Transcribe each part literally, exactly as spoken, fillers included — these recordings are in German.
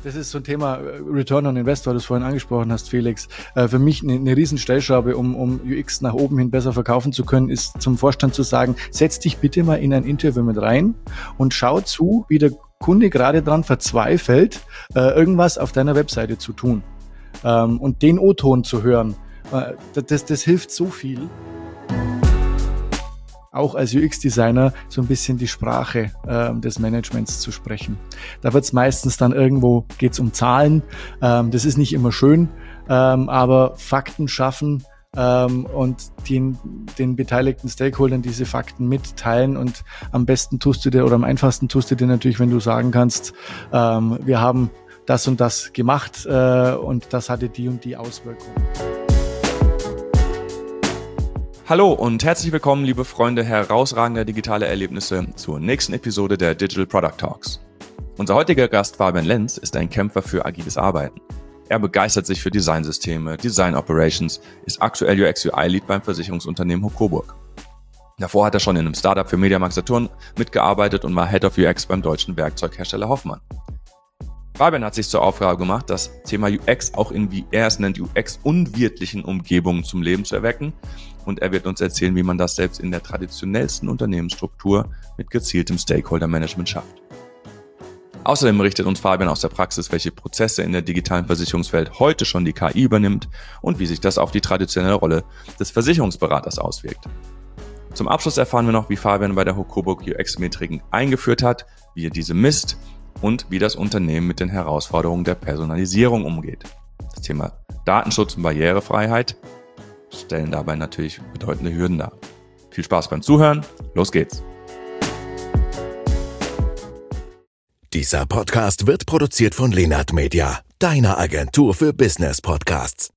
das ist so ein Thema Return on Invest, weil du es vorhin angesprochen hast, Felix. Äh, für mich eine, eine riesen Stellschraube, um, um U X nach oben hin besser verkaufen zu können, ist zum Vorstand zu sagen, setz dich bitte mal in ein Interview mit rein und schau zu, wie der Kunde gerade dran verzweifelt, äh, irgendwas auf deiner Webseite zu tun. Ähm, und den O-Ton zu hören, äh, das, das hilft so viel. Auch als U X-Designer so ein bisschen die Sprache äh, des Managements zu sprechen. Da wird es meistens dann irgendwo, geht es um Zahlen. Ähm, das ist nicht immer schön, ähm, aber Fakten schaffen ähm, und den, den beteiligten Stakeholdern diese Fakten mitteilen. Und am besten tust du dir oder am einfachsten tust du dir natürlich, wenn du sagen kannst, ähm, wir haben das und das gemacht äh, und das hatte die und die Auswirkungen. Hallo und herzlich willkommen, liebe Freunde herausragender digitale Erlebnisse, zur nächsten Episode der Digital Product Talks. Unser heutiger Gast Fabian Lenz ist ein Kämpfer für agiles Arbeiten. Er begeistert sich für Designsysteme, Design Operations, ist aktuell U X U I-Lead beim Versicherungsunternehmen Hocoburg. Davor hat er schon in einem Startup für Mediamarkt Saturn mitgearbeitet und war Head of U X beim deutschen Werkzeughersteller Hoffmann. Fabian hat sich zur Aufgabe gemacht, das Thema U X auch in, wie er es nennt, U X-unwirtlichen Umgebungen zum Leben zu erwecken. Und er wird uns erzählen, wie man das selbst in der traditionellsten Unternehmensstruktur mit gezieltem Stakeholder-Management schafft. Außerdem berichtet uns Fabian aus der Praxis, welche Prozesse in der digitalen Versicherungswelt heute schon die K I übernimmt und wie sich das auf die traditionelle Rolle des Versicherungsberaters auswirkt. Zum Abschluss erfahren wir noch, wie Fabian bei der Hocoburg U X-Metriken eingeführt hat, wie er diese misst und wie das Unternehmen mit den Herausforderungen der Personalisierung umgeht. Das Thema Datenschutz und Barrierefreiheit stellen dabei natürlich bedeutende Hürden dar. Viel Spaß beim Zuhören, los geht's! Dieser Podcast wird produziert von Lenart Media, deiner Agentur für Business Podcasts.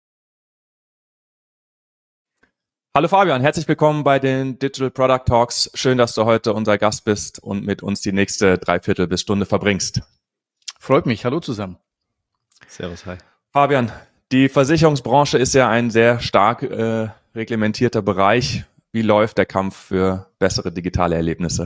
Hallo Fabian, herzlich willkommen bei den Digital Product Talks. Schön, dass du heute unser Gast bist und mit uns die nächste Dreiviertel bis Stunde verbringst. Freut mich, hallo zusammen. Servus, hi. Fabian, die Versicherungsbranche ist ja ein sehr stark äh, reglementierter Bereich. Wie läuft der Kampf für bessere digitale Erlebnisse?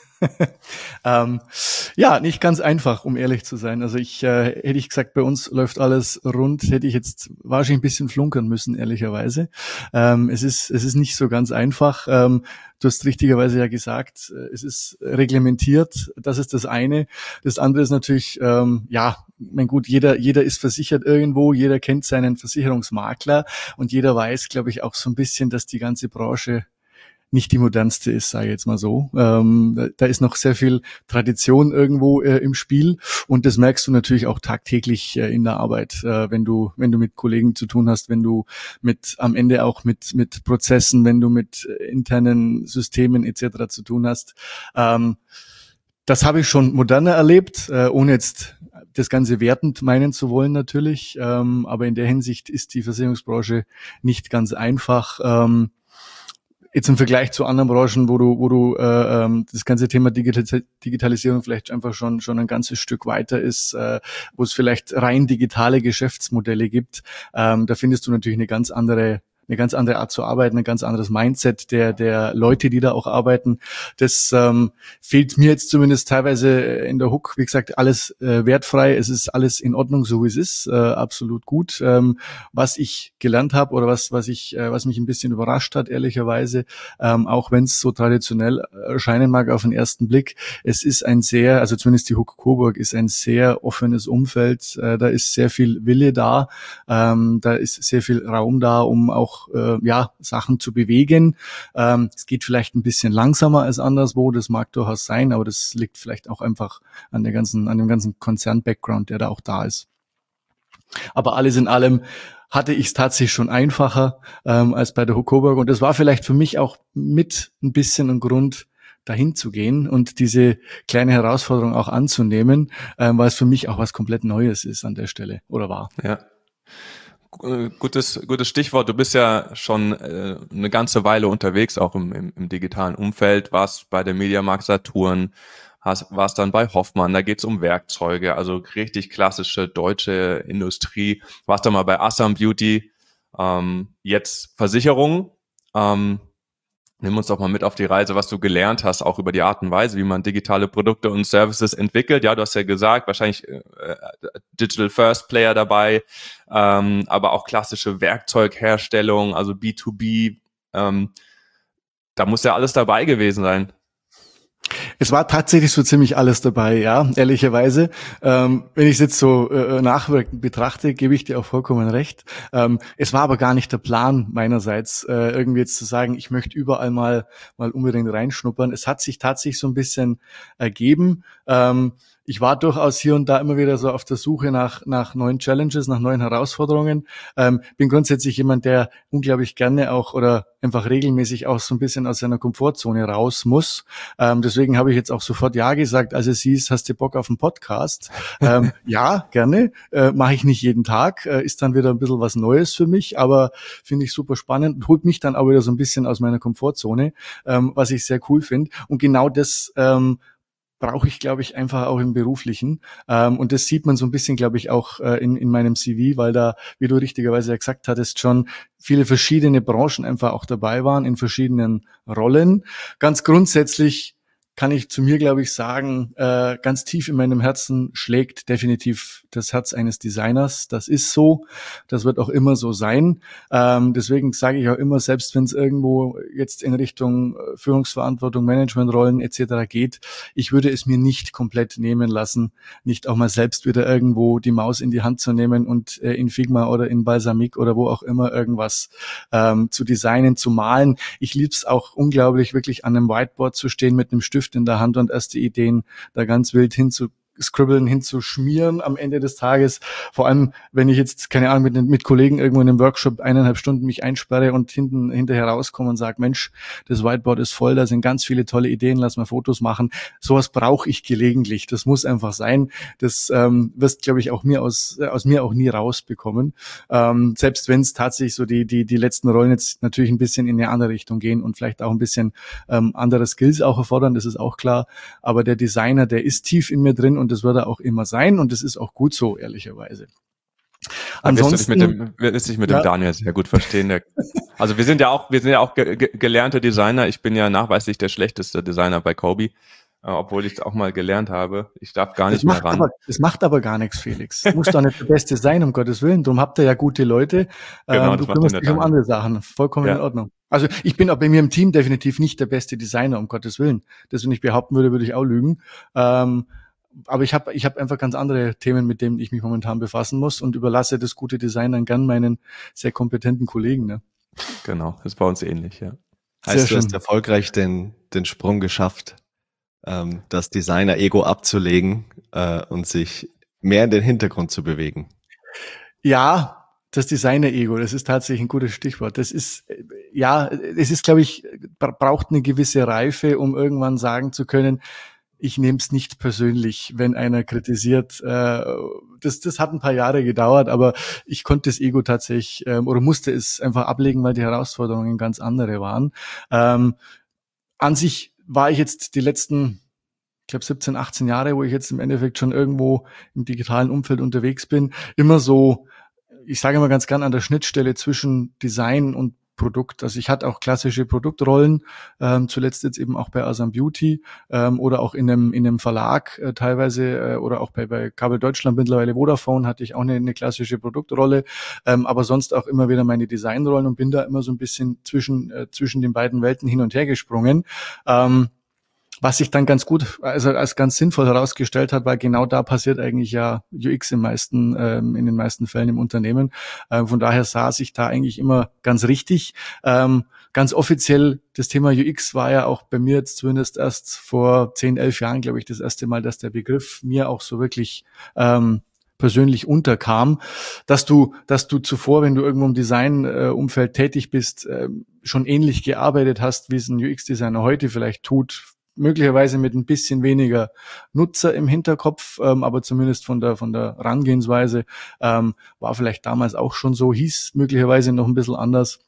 ähm, ja, nicht ganz einfach, um ehrlich zu sein. Also ich äh, hätte ich gesagt, bei uns läuft alles rund, hätte ich jetzt wahrscheinlich ein bisschen flunkern müssen, ehrlicherweise. Ähm, es ist es ist nicht so ganz einfach. Ähm, du hast richtigerweise ja gesagt, es ist reglementiert. Das ist das eine. Das andere ist natürlich, ähm, ja, mein gut, jeder jeder ist versichert irgendwo, jeder kennt seinen Versicherungsmakler und jeder weiß, glaube ich, auch so ein bisschen, dass die ganze Branche nicht die modernste ist, sage ich jetzt mal so. Ähm, da, da ist noch sehr viel Tradition irgendwo äh, im Spiel und das merkst du natürlich auch tagtäglich äh, in der Arbeit, äh, wenn du wenn du mit Kollegen zu tun hast, wenn du mit am Ende auch mit mit Prozessen, wenn du mit äh, internen Systemen et cetera zu tun hast. Ähm, das habe ich schon moderner erlebt, äh, ohne jetzt das Ganze wertend meinen zu wollen natürlich, ähm, aber in der Hinsicht ist die Versicherungsbranche nicht ganz einfach. Ähm, Jetzt im Vergleich zu anderen Branchen, wo du, wo du äh, ähm, das ganze Thema Digital- Digitalisierung vielleicht einfach schon schon ein ganzes Stück weiter ist, äh, wo es vielleicht rein digitale Geschäftsmodelle gibt, ähm, da findest du natürlich eine ganz andere eine ganz andere Art zu arbeiten, ein ganz anderes Mindset der der Leute, die da auch arbeiten. Das ähm, fehlt mir jetzt zumindest teilweise in der Hook. Wie gesagt, alles äh, wertfrei. Es ist alles in Ordnung, so wie es ist. Äh, absolut gut. Ähm, was ich gelernt habe oder was was ich äh, was mich ein bisschen überrascht hat, ehrlicherweise, ähm, auch wenn es so traditionell erscheinen mag auf den ersten Blick, es ist ein sehr, also zumindest die Hook Coburg ist ein sehr offenes Umfeld. Äh, da ist sehr viel Wille da. Ähm, da ist sehr viel Raum da, um auch Äh, ja, Sachen zu bewegen. Ähm, es geht vielleicht ein bisschen langsamer als anderswo, das mag durchaus sein, aber das liegt vielleicht auch einfach an der ganzen, an dem ganzen Konzern-Background, der da auch da ist. Aber alles in allem hatte ich es tatsächlich schon einfacher ähm, als bei der Hocoburg und das war vielleicht für mich auch mit ein bisschen ein Grund, dahin zu gehen und diese kleine Herausforderung auch anzunehmen, ähm, weil es für mich auch was komplett Neues ist an der Stelle oder war. Ja. Gutes, gutes Stichwort. Du bist ja schon äh, eine ganze Weile unterwegs, auch im, im, im digitalen Umfeld. Warst bei der Mediamarkt Saturn, hast, warst dann bei Hoffmann. Da geht's um Werkzeuge, also richtig klassische deutsche Industrie. Warst dann mal bei Assam Beauty, ähm, jetzt Versicherung. Ähm, Nimm uns doch mal mit auf die Reise, was du gelernt hast, auch über die Art und Weise, wie man digitale Produkte und Services entwickelt. Ja, du hast ja gesagt, wahrscheinlich äh, Digital First Player dabei, ähm, aber auch klassische Werkzeugherstellung, also B zwei B. Ähm, da muss ja alles dabei gewesen sein. Es war tatsächlich so ziemlich alles dabei, ja, ehrlicherweise. Ähm, wenn ich es jetzt so äh, nachwirkend betrachte, gebe ich dir auch vollkommen recht. Ähm, es war aber gar nicht der Plan meinerseits, äh, irgendwie jetzt zu sagen, ich möchte überall mal mal unbedingt reinschnuppern. Es hat sich tatsächlich so ein bisschen ergeben. Ähm, ich war durchaus hier und da immer wieder so auf der Suche nach nach neuen Challenges, nach neuen Herausforderungen. Ähm, bin grundsätzlich jemand, der unglaublich gerne auch oder einfach regelmäßig auch so ein bisschen aus seiner Komfortzone raus muss. Ähm, deswegen habe ich jetzt auch sofort Ja gesagt, als es hieß, hast du Bock auf einen Podcast? ähm, ja, gerne. Äh, Mache ich nicht jeden Tag. Äh, ist dann wieder ein bisschen was Neues für mich, aber finde ich super spannend und holt mich dann auch wieder so ein bisschen aus meiner Komfortzone, ähm, was ich sehr cool finde. Und genau das ähm, brauche ich, glaube ich, einfach auch im Beruflichen. Ähm, und das sieht man so ein bisschen, glaube ich, auch äh, in, in meinem C V, weil da, wie du richtigerweise ja gesagt hattest, schon viele verschiedene Branchen einfach auch dabei waren, in verschiedenen Rollen. Ganz grundsätzlich kann ich zu mir, glaube ich, sagen, äh, ganz tief in meinem Herzen schlägt definitiv das Herz eines Designers. Das ist so. Das wird auch immer so sein. Ähm, deswegen sage ich auch immer, selbst wenn es irgendwo jetzt in Richtung Führungsverantwortung, Managementrollen et cetera geht, ich würde es mir nicht komplett nehmen lassen, nicht auch mal selbst wieder irgendwo die Maus in die Hand zu nehmen und äh, in Figma oder in Balsamiq oder wo auch immer irgendwas ähm, zu designen, zu malen. Ich liebe es auch unglaublich, wirklich an einem Whiteboard zu stehen mit einem Stift in der Hand und erste Ideen da ganz wild hinzu scribbeln, hinzuschmieren am Ende des Tages. Vor allem, wenn ich jetzt, keine Ahnung, mit, mit Kollegen irgendwo in einem Workshop eineinhalb Stunden mich einsperre und hinten hinterher rauskomme und sage, Mensch, das Whiteboard ist voll, da sind ganz viele tolle Ideen, lass mal Fotos machen. Sowas brauche ich gelegentlich. Das muss einfach sein. Das ähm, wirst, glaube ich, auch mir aus, aus mir auch nie rausbekommen. Ähm, selbst wenn es tatsächlich so die, die, die letzten Rollen jetzt natürlich ein bisschen in eine andere Richtung gehen und vielleicht auch ein bisschen ähm, andere Skills auch erfordern, das ist auch klar. Aber der Designer, der ist tief in mir drin und das wird er auch immer sein und das ist auch gut so, ehrlicherweise. Ansonsten wirst du dich mit dem, wirst dich mit ja. dem Daniel sehr gut verstehen. Der, also wir sind ja auch, wir sind ja auch ge- ge- gelernte Designer. Ich bin ja nachweislich der schlechteste Designer bei Kobe, äh, obwohl ich es auch mal gelernt habe. Ich darf gar nicht mehr ran. Aber, das macht aber gar nichts, Felix. Du musst doch nicht der Beste sein, um Gottes Willen. Darum habt ihr ja gute Leute. Genau, ähm, das du macht kümmerst der dich um Daniel. andere Sachen. Vollkommen Ja. in Ordnung. Also ich bin auch bei mir im Team definitiv nicht der beste Designer, um Gottes Willen. Das, wenn ich behaupten würde, würde ich auch lügen. Ähm, aber ich habe ich hab einfach ganz andere Themen, mit denen ich mich momentan befassen muss und überlasse das gute Design dann gern meinen sehr kompetenten Kollegen. Ne? Genau, das ist bei uns ähnlich, ja. Heißt, Sehr du schön. hast erfolgreich den, den Sprung geschafft, ähm, das Designer-Ego abzulegen äh, und sich mehr in den Hintergrund zu bewegen. Ja, das Designer-Ego, das ist tatsächlich ein gutes Stichwort. Das ist, äh, ja, es ist, glaube ich, bra- braucht eine gewisse Reife, um irgendwann sagen zu können, ich nehme es nicht persönlich, wenn einer kritisiert. Äh, das, das hat ein paar Jahre gedauert, aber ich konnte das Ego tatsächlich ähm, oder musste es einfach ablegen, weil die Herausforderungen ganz andere waren. Ähm, an sich war ich jetzt die letzten, ich glaube siebzehn, achtzehn Jahre, wo ich jetzt im Endeffekt schon irgendwo im digitalen Umfeld unterwegs bin, immer so, ich sage immer ganz gern, an der Schnittstelle zwischen Design und Produkt. Also ich hatte auch klassische Produktrollen, ähm, zuletzt jetzt eben auch bei Asam Beauty ähm, oder auch in einem in einem Verlag äh, teilweise äh, oder auch bei bei Kabel Deutschland, mittlerweile Vodafone, hatte ich auch eine, eine klassische Produktrolle, ähm, aber sonst auch immer wieder meine Designrollen und bin da immer so ein bisschen zwischen äh, zwischen den beiden Welten hin und her gesprungen. Ähm, Was sich dann ganz gut, also als ganz sinnvoll herausgestellt hat, weil genau da passiert eigentlich ja U X im meisten, ähm, in den meisten Fällen im Unternehmen. Ähm, von daher saß ich da eigentlich immer ganz richtig. Ähm, ganz offiziell, das Thema U X war ja auch bei mir jetzt zumindest erst vor zehn, elf Jahren, glaube ich, das erste Mal, dass der Begriff mir auch so wirklich ähm, persönlich unterkam, dass du, dass du zuvor, wenn du irgendwo im Design-Umfeld tätig bist, äh, schon ähnlich gearbeitet hast, wie es ein U X-Designer heute vielleicht tut, möglicherweise mit ein bisschen weniger Nutzer im Hinterkopf, ähm, aber zumindest von der von der Herangehensweise ähm, war vielleicht damals auch schon so, hieß möglicherweise noch ein bisschen anders.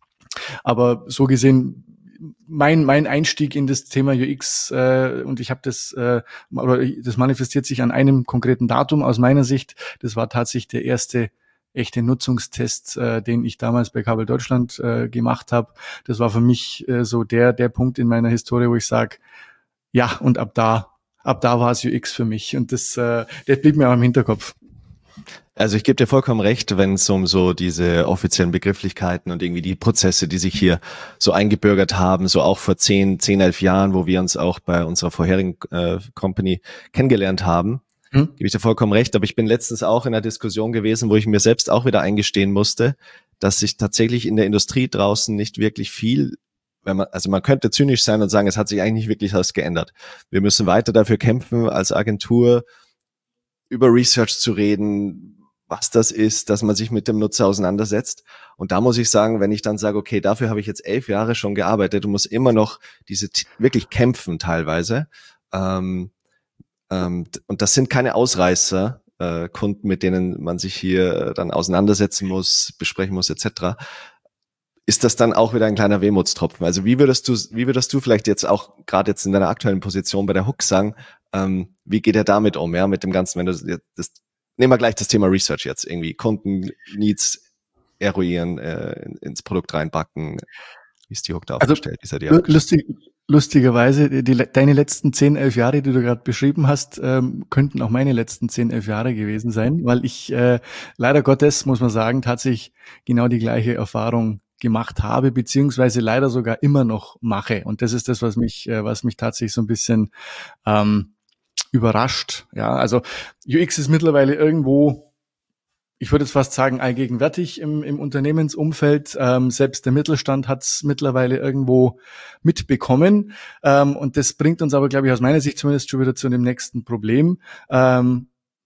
Aber so gesehen, mein mein Einstieg in das Thema U X äh, und ich habe das äh, oder das manifestiert sich an einem konkreten Datum aus meiner Sicht. Das war tatsächlich der erste echte Nutzungstest, äh, den ich damals bei Kabel Deutschland äh, gemacht habe. Das war für mich äh, so der der Punkt in meiner Historie, wo ich sage, ja, und ab da ab da war es U X für mich. Und das, äh, das blieb mir auch im Hinterkopf. Also ich gebe dir vollkommen recht, wenn es um so diese offiziellen Begrifflichkeiten und irgendwie die Prozesse, die sich hier so eingebürgert haben, so auch vor zehn, zehn, elf Jahren, wo wir uns auch bei unserer vorherigen äh, Company kennengelernt haben, hm? gebe ich dir vollkommen recht. Aber ich bin letztens auch in einer Diskussion gewesen, wo ich mir selbst auch wieder eingestehen musste, dass sich tatsächlich in der Industrie draußen nicht wirklich viel, wenn man, also man könnte zynisch sein und sagen, es hat sich eigentlich nicht wirklich was geändert. Wir müssen weiter dafür kämpfen, als Agentur über Research zu reden, was das ist, dass man sich mit dem Nutzer auseinandersetzt. Und da muss ich sagen, wenn ich dann sage, okay, dafür habe ich jetzt elf Jahre schon gearbeitet und muss immer noch diese wirklich kämpfen teilweise. Ähm, ähm, und das sind keine Ausreißer, äh, Kunden, mit denen man sich hier dann auseinandersetzen muss, besprechen muss, et cetera. Ist das dann auch wieder ein kleiner Wehmutstropfen? Also wie würdest du, wie würdest du vielleicht jetzt auch gerade jetzt in deiner aktuellen Position bei der Hook sagen, ähm, wie geht er damit um, ja, mit dem Ganzen, wenn du das, nehmen wir gleich das Thema Research jetzt, irgendwie Kunden-Needs eruieren, äh, ins Produkt reinbacken. Wie ist die Hook da aufgestellt? Also, wie seid ihr lustig, lustigerweise, die, deine letzten zehn, elf Jahre, die du gerade beschrieben hast, ähm, könnten auch meine letzten zehn, elf Jahre gewesen sein, weil ich äh, leider Gottes, muss man sagen, tatsächlich genau die gleiche Erfahrung gemacht habe, beziehungsweise leider sogar immer noch mache. Und das ist das, was mich, äh, was mich tatsächlich so ein bisschen ähm, überrascht. Ja, also U X ist mittlerweile irgendwo, ich würde jetzt fast sagen, allgegenwärtig im, im Unternehmensumfeld. Ähm, selbst der Mittelstand hat es mittlerweile irgendwo mitbekommen. Ähm, und das bringt uns aber, glaube ich, aus meiner Sicht zumindest schon wieder zu dem nächsten Problem. Ähm,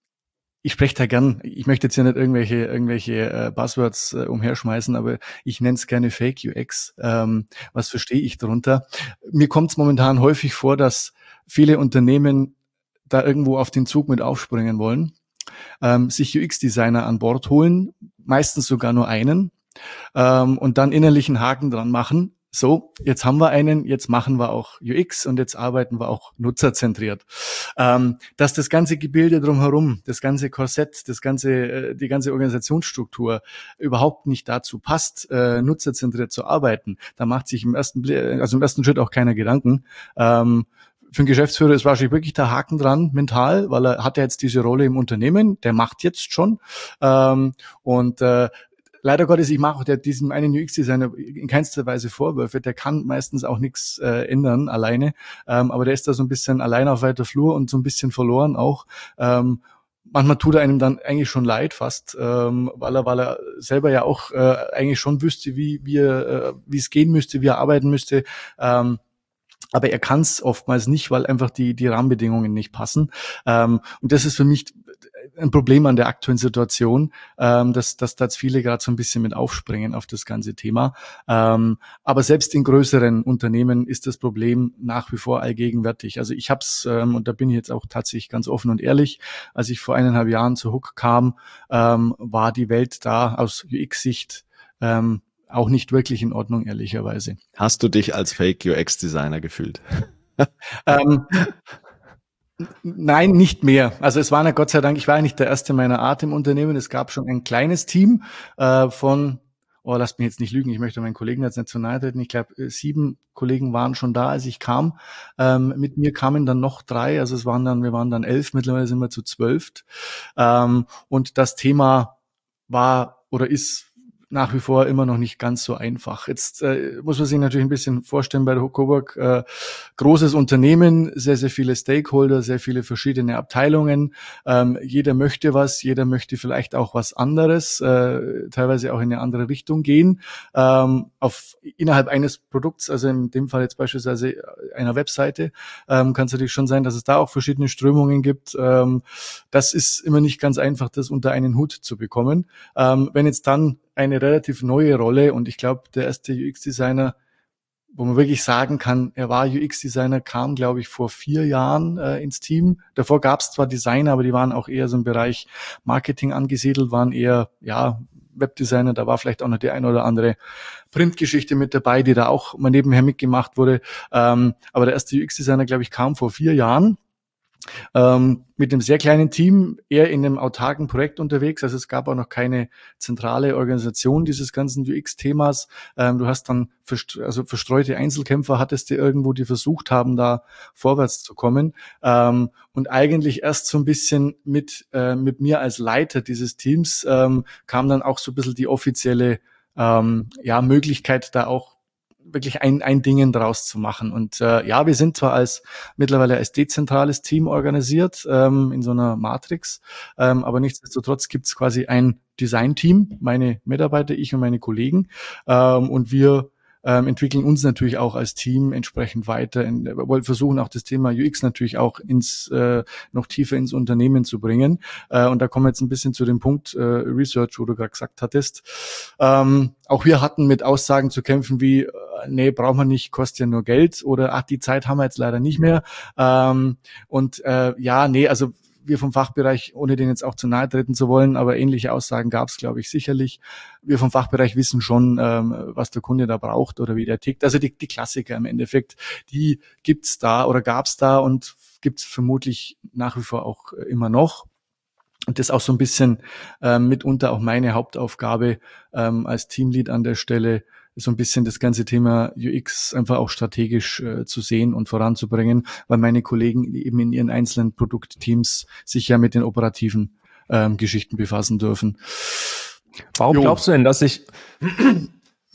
ich spreche da gern, ich möchte jetzt hier nicht irgendwelche irgendwelche äh, Buzzwords äh, umherschmeißen, aber ich nenne es gerne Fake U X. Ähm, was verstehe ich darunter? Mir kommt es momentan häufig vor, dass viele Unternehmen da irgendwo auf den Zug mit aufspringen wollen, ähm, sich U X-Designer an Bord holen, meistens sogar nur einen, ähm, und dann innerlich einen Haken dran machen. So, jetzt haben wir einen, jetzt machen wir auch U X und jetzt arbeiten wir auch nutzerzentriert. Ähm, dass das ganze Gebilde drumherum, das ganze Korsett, das ganze, äh, die ganze Organisationsstruktur überhaupt nicht dazu passt, äh, nutzerzentriert zu arbeiten, da macht sich im ersten, also im ersten Schritt auch keiner Gedanken. Ähm, Für einen Geschäftsführer ist wahrscheinlich wirklich der Haken dran, mental, weil er hat ja jetzt diese Rolle im Unternehmen, der macht jetzt schon. Ähm, und äh, leider Gottes, ich mache auch der, diesem einen U X-Designer in keinster Weise Vorwürfe, der kann meistens auch nichts äh, ändern alleine, ähm, aber der ist da so ein bisschen allein auf weiter Flur und so ein bisschen verloren auch. Ähm, manchmal tut er einem dann eigentlich schon leid fast, ähm, weil er weil er selber ja auch äh, eigentlich schon wüsste, wie, wie, er, äh, wie es gehen müsste, wie er arbeiten müsste. Ähm, Aber er kann es oftmals nicht, weil einfach die die Rahmenbedingungen nicht passen. Ähm, und das ist für mich ein Problem an der aktuellen Situation, ähm, dass, dass da jetzt viele gerade so ein bisschen mit aufspringen auf das ganze Thema. Ähm, aber selbst in größeren Unternehmen ist das Problem nach wie vor allgegenwärtig. Also ich habe es, ähm, und da bin ich jetzt auch tatsächlich ganz offen und ehrlich, als ich vor eineinhalb Jahren zur Hook kam, ähm, war die Welt da aus U X-Sicht ähm, auch nicht wirklich in Ordnung, ehrlicherweise. Hast du dich als Fake U X-Designer gefühlt? ähm, Nein, nicht mehr. Also es war ja Gott sei Dank, ich war ja nicht der Erste meiner Art im Unternehmen. Es gab schon ein kleines Team äh, von, oh, lasst mich jetzt nicht lügen, ich möchte meinen Kollegen jetzt nicht zu nahe treten. Ich glaube, sieben Kollegen waren schon da, als ich kam. Ähm, mit mir kamen dann noch drei, also es waren dann, wir waren dann elf, mittlerweile sind wir zu zwölf. Ähm, und das Thema war oder ist nach wie vor immer noch nicht ganz so einfach. Jetzt äh, muss man sich natürlich ein bisschen vorstellen bei der Coburg, äh, großes Unternehmen, sehr, sehr viele Stakeholder, sehr viele verschiedene Abteilungen. Ähm, jeder möchte was, jeder möchte vielleicht auch was anderes, äh, teilweise auch in eine andere Richtung gehen. Ähm, auf innerhalb eines Produkts, also in dem Fall jetzt beispielsweise einer Webseite, ähm, kann es natürlich schon sein, dass es da auch verschiedene Strömungen gibt. Ähm, das ist immer nicht ganz einfach, das unter einen Hut zu bekommen. Ähm, wenn jetzt dann eine relativ neue Rolle und ich glaube, der erste U X-Designer, wo man wirklich sagen kann, er war U X-Designer, kam, glaube ich, vor vier Jahren äh, ins Team. Davor gab es zwar Designer, aber die waren auch eher so im Bereich Marketing angesiedelt, waren eher, ja, Webdesigner, da war vielleicht auch noch die eine oder andere Printgeschichte mit dabei, die da auch mal nebenher mitgemacht wurde. Ähm, aber der erste U X-Designer, glaube ich, kam vor vier Jahren. Ähm, mit einem sehr kleinen Team, eher in einem autarken Projekt unterwegs. Also es gab auch noch keine zentrale Organisation dieses ganzen U X-Themas. Ähm, du hast dann verst- also verstreute Einzelkämpfer hattest du irgendwo, die versucht haben, da vorwärts zu kommen. Ähm, und eigentlich erst so ein bisschen mit, äh, mit mir als Leiter dieses Teams ähm, kam dann auch so ein bisschen die offizielle ähm, ja, Möglichkeit, da auch wirklich ein, ein Ding draus zu machen. Und äh, ja, wir sind zwar als mittlerweile als dezentrales Team organisiert ähm, in so einer Matrix, ähm, aber nichtsdestotrotz gibt es quasi ein Design-Team, meine Mitarbeiter, ich und meine Kollegen, ähm, und wir ähm, entwickeln uns natürlich auch als Team entsprechend weiter. In, wir wollen versuchen auch das Thema U X natürlich auch ins äh, noch tiefer ins Unternehmen zu bringen. Äh, und da kommen wir jetzt ein bisschen zu dem Punkt äh, Research, wo du gerade gesagt hattest. Ähm, auch wir hatten mit Aussagen zu kämpfen wie, äh, nee, braucht man nicht, kostet ja nur Geld, oder ach, die Zeit haben wir jetzt leider nicht mehr. Ähm, und äh, ja, nee, also wir vom Fachbereich, ohne denen jetzt auch zu nahe treten zu wollen, aber ähnliche Aussagen gab es, glaube ich, sicherlich. Wir vom Fachbereich wissen schon, ähm, was der Kunde da braucht oder wie der tickt. Also die, die Klassiker im Endeffekt, die gibt's da oder gab's da und gibt's vermutlich nach wie vor auch immer noch. Und das ist auch so ein bisschen ähm, mitunter auch meine Hauptaufgabe ähm, als Teamlead an der Stelle, so ein bisschen das ganze Thema U X einfach auch strategisch äh, zu sehen und voranzubringen, weil meine Kollegen eben in ihren einzelnen Produktteams sich ja mit den operativen ähm, Geschichten befassen dürfen. Warum Jo. glaubst du denn, dass sich äh,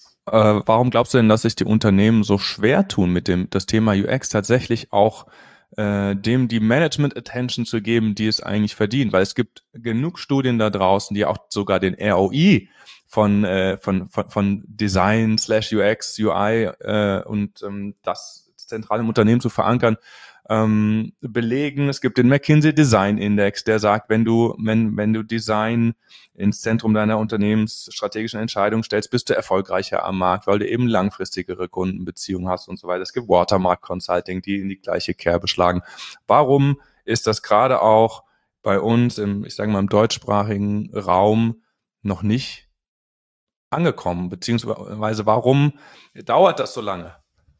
warum glaubst du denn, dass sich die Unternehmen so schwer tun, mit dem das Thema U X tatsächlich auch äh, dem die Management-Attention zu geben, die es eigentlich verdient? Weil es gibt genug Studien da draußen, die auch sogar den R O I von äh, von, von von Design slash U X, U I äh, und ähm, das zentral im Unternehmen zu verankern, ähm, belegen. Es gibt den McKinsey Design Index, der sagt, wenn du wenn wenn du Design ins Zentrum deiner unternehmensstrategischen Entscheidung stellst, bist du erfolgreicher am Markt, weil du eben langfristigere Kundenbeziehungen hast und so weiter. Es gibt Watermark Consulting, die in die gleiche Kerbe schlagen. Warum ist das gerade auch bei uns im, ich sage mal, im deutschsprachigen Raum noch nicht angekommen? Beziehungsweise warum dauert das so lange?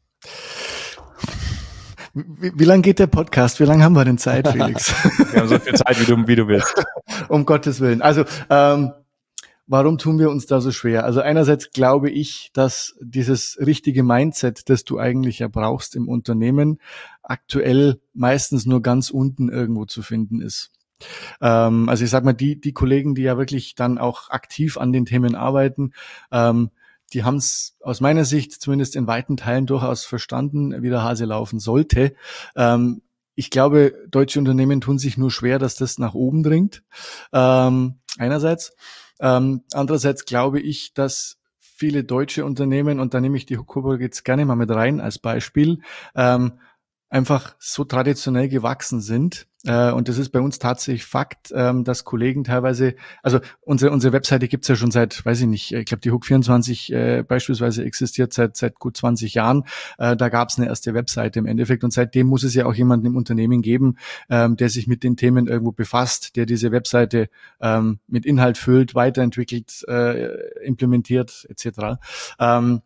Wie, wie lang geht der Podcast? Wie lange haben wir denn Zeit, Felix? Wir haben so viel Zeit, wie du, wie du willst. Um Gottes Willen. Also, ähm, warum tun wir uns da so schwer? Also einerseits glaube ich, dass dieses richtige Mindset, das du eigentlich ja brauchst im Unternehmen, aktuell meistens nur ganz unten irgendwo zu finden ist. Ähm, also ich sag mal, die die Kollegen, die ja wirklich dann auch aktiv an den Themen arbeiten, ähm, die haben es aus meiner Sicht zumindest in weiten Teilen durchaus verstanden, wie der Hase laufen sollte. Ähm, ich glaube, deutsche Unternehmen tun sich nur schwer, dass das nach oben dringt. Ähm, einerseits. Ähm, andererseits glaube ich, dass viele deutsche Unternehmen, und da nehme ich die Coburg jetzt gerne mal mit rein als Beispiel, ähm, einfach so traditionell gewachsen sind. Äh, und das ist bei uns tatsächlich Fakt, ähm, dass Kollegen teilweise, also unsere unsere Webseite gibt's ja schon seit, weiß ich nicht, ich glaube die Hook vierundzwanzig äh, beispielsweise existiert seit seit gut zwanzig Jahren. Äh, da gab's eine erste Webseite im Endeffekt und seitdem muss es ja auch jemanden im Unternehmen geben, ähm, der sich mit den Themen irgendwo befasst, der diese Webseite ähm, mit Inhalt füllt, weiterentwickelt, äh, implementiert et cetera. Ähm,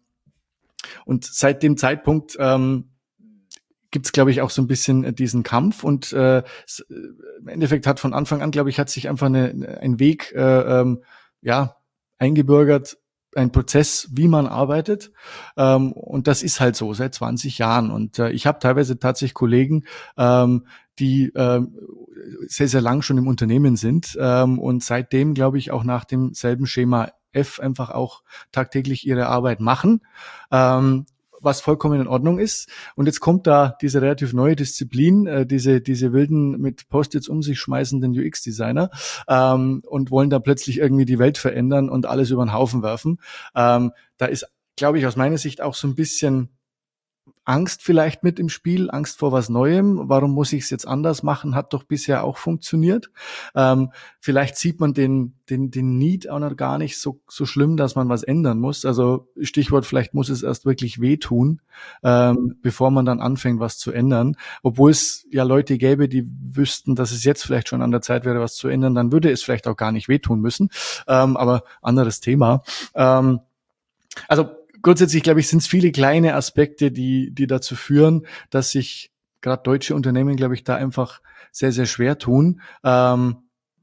und seit dem Zeitpunkt ähm, gibt es, glaube ich, auch so ein bisschen diesen Kampf und äh, im Endeffekt hat von Anfang an, glaube ich, hat sich einfach eine, ein Weg äh, ähm, ja eingebürgert, ein Prozess, wie man arbeitet, ähm, und das ist halt so seit zwanzig Jahren und äh, ich habe teilweise tatsächlich Kollegen, ähm, die äh, sehr, sehr lang schon im Unternehmen sind ähm, und seitdem, glaube ich, auch nach demselben Schema F einfach auch tagtäglich ihre Arbeit machen, ähm, was vollkommen in Ordnung ist. Und jetzt kommt da diese relativ neue Disziplin, äh, diese diese wilden mit Post-its um sich schmeißenden U X-Designer ähm, und wollen da plötzlich irgendwie die Welt verändern und alles über den Haufen werfen. Ähm, da ist, glaube ich, aus meiner Sicht auch so ein bisschen Angst vielleicht mit im Spiel, Angst vor was Neuem. Warum muss ich es jetzt anders machen? Hat doch bisher auch funktioniert. Ähm, vielleicht sieht man den den den Need auch noch gar nicht so so schlimm, dass man was ändern muss. Also Stichwort, vielleicht muss es erst wirklich wehtun, ähm, bevor man dann anfängt, was zu ändern. Obwohl es ja Leute gäbe, die wüssten, dass es jetzt vielleicht schon an der Zeit wäre, was zu ändern, dann würde es vielleicht auch gar nicht wehtun müssen. Ähm, aber anderes Thema. Ähm, also grundsätzlich, glaube ich, sind es viele kleine Aspekte, die die dazu führen, dass sich gerade deutsche Unternehmen, glaube ich, da einfach sehr, sehr schwer tun. Ähm,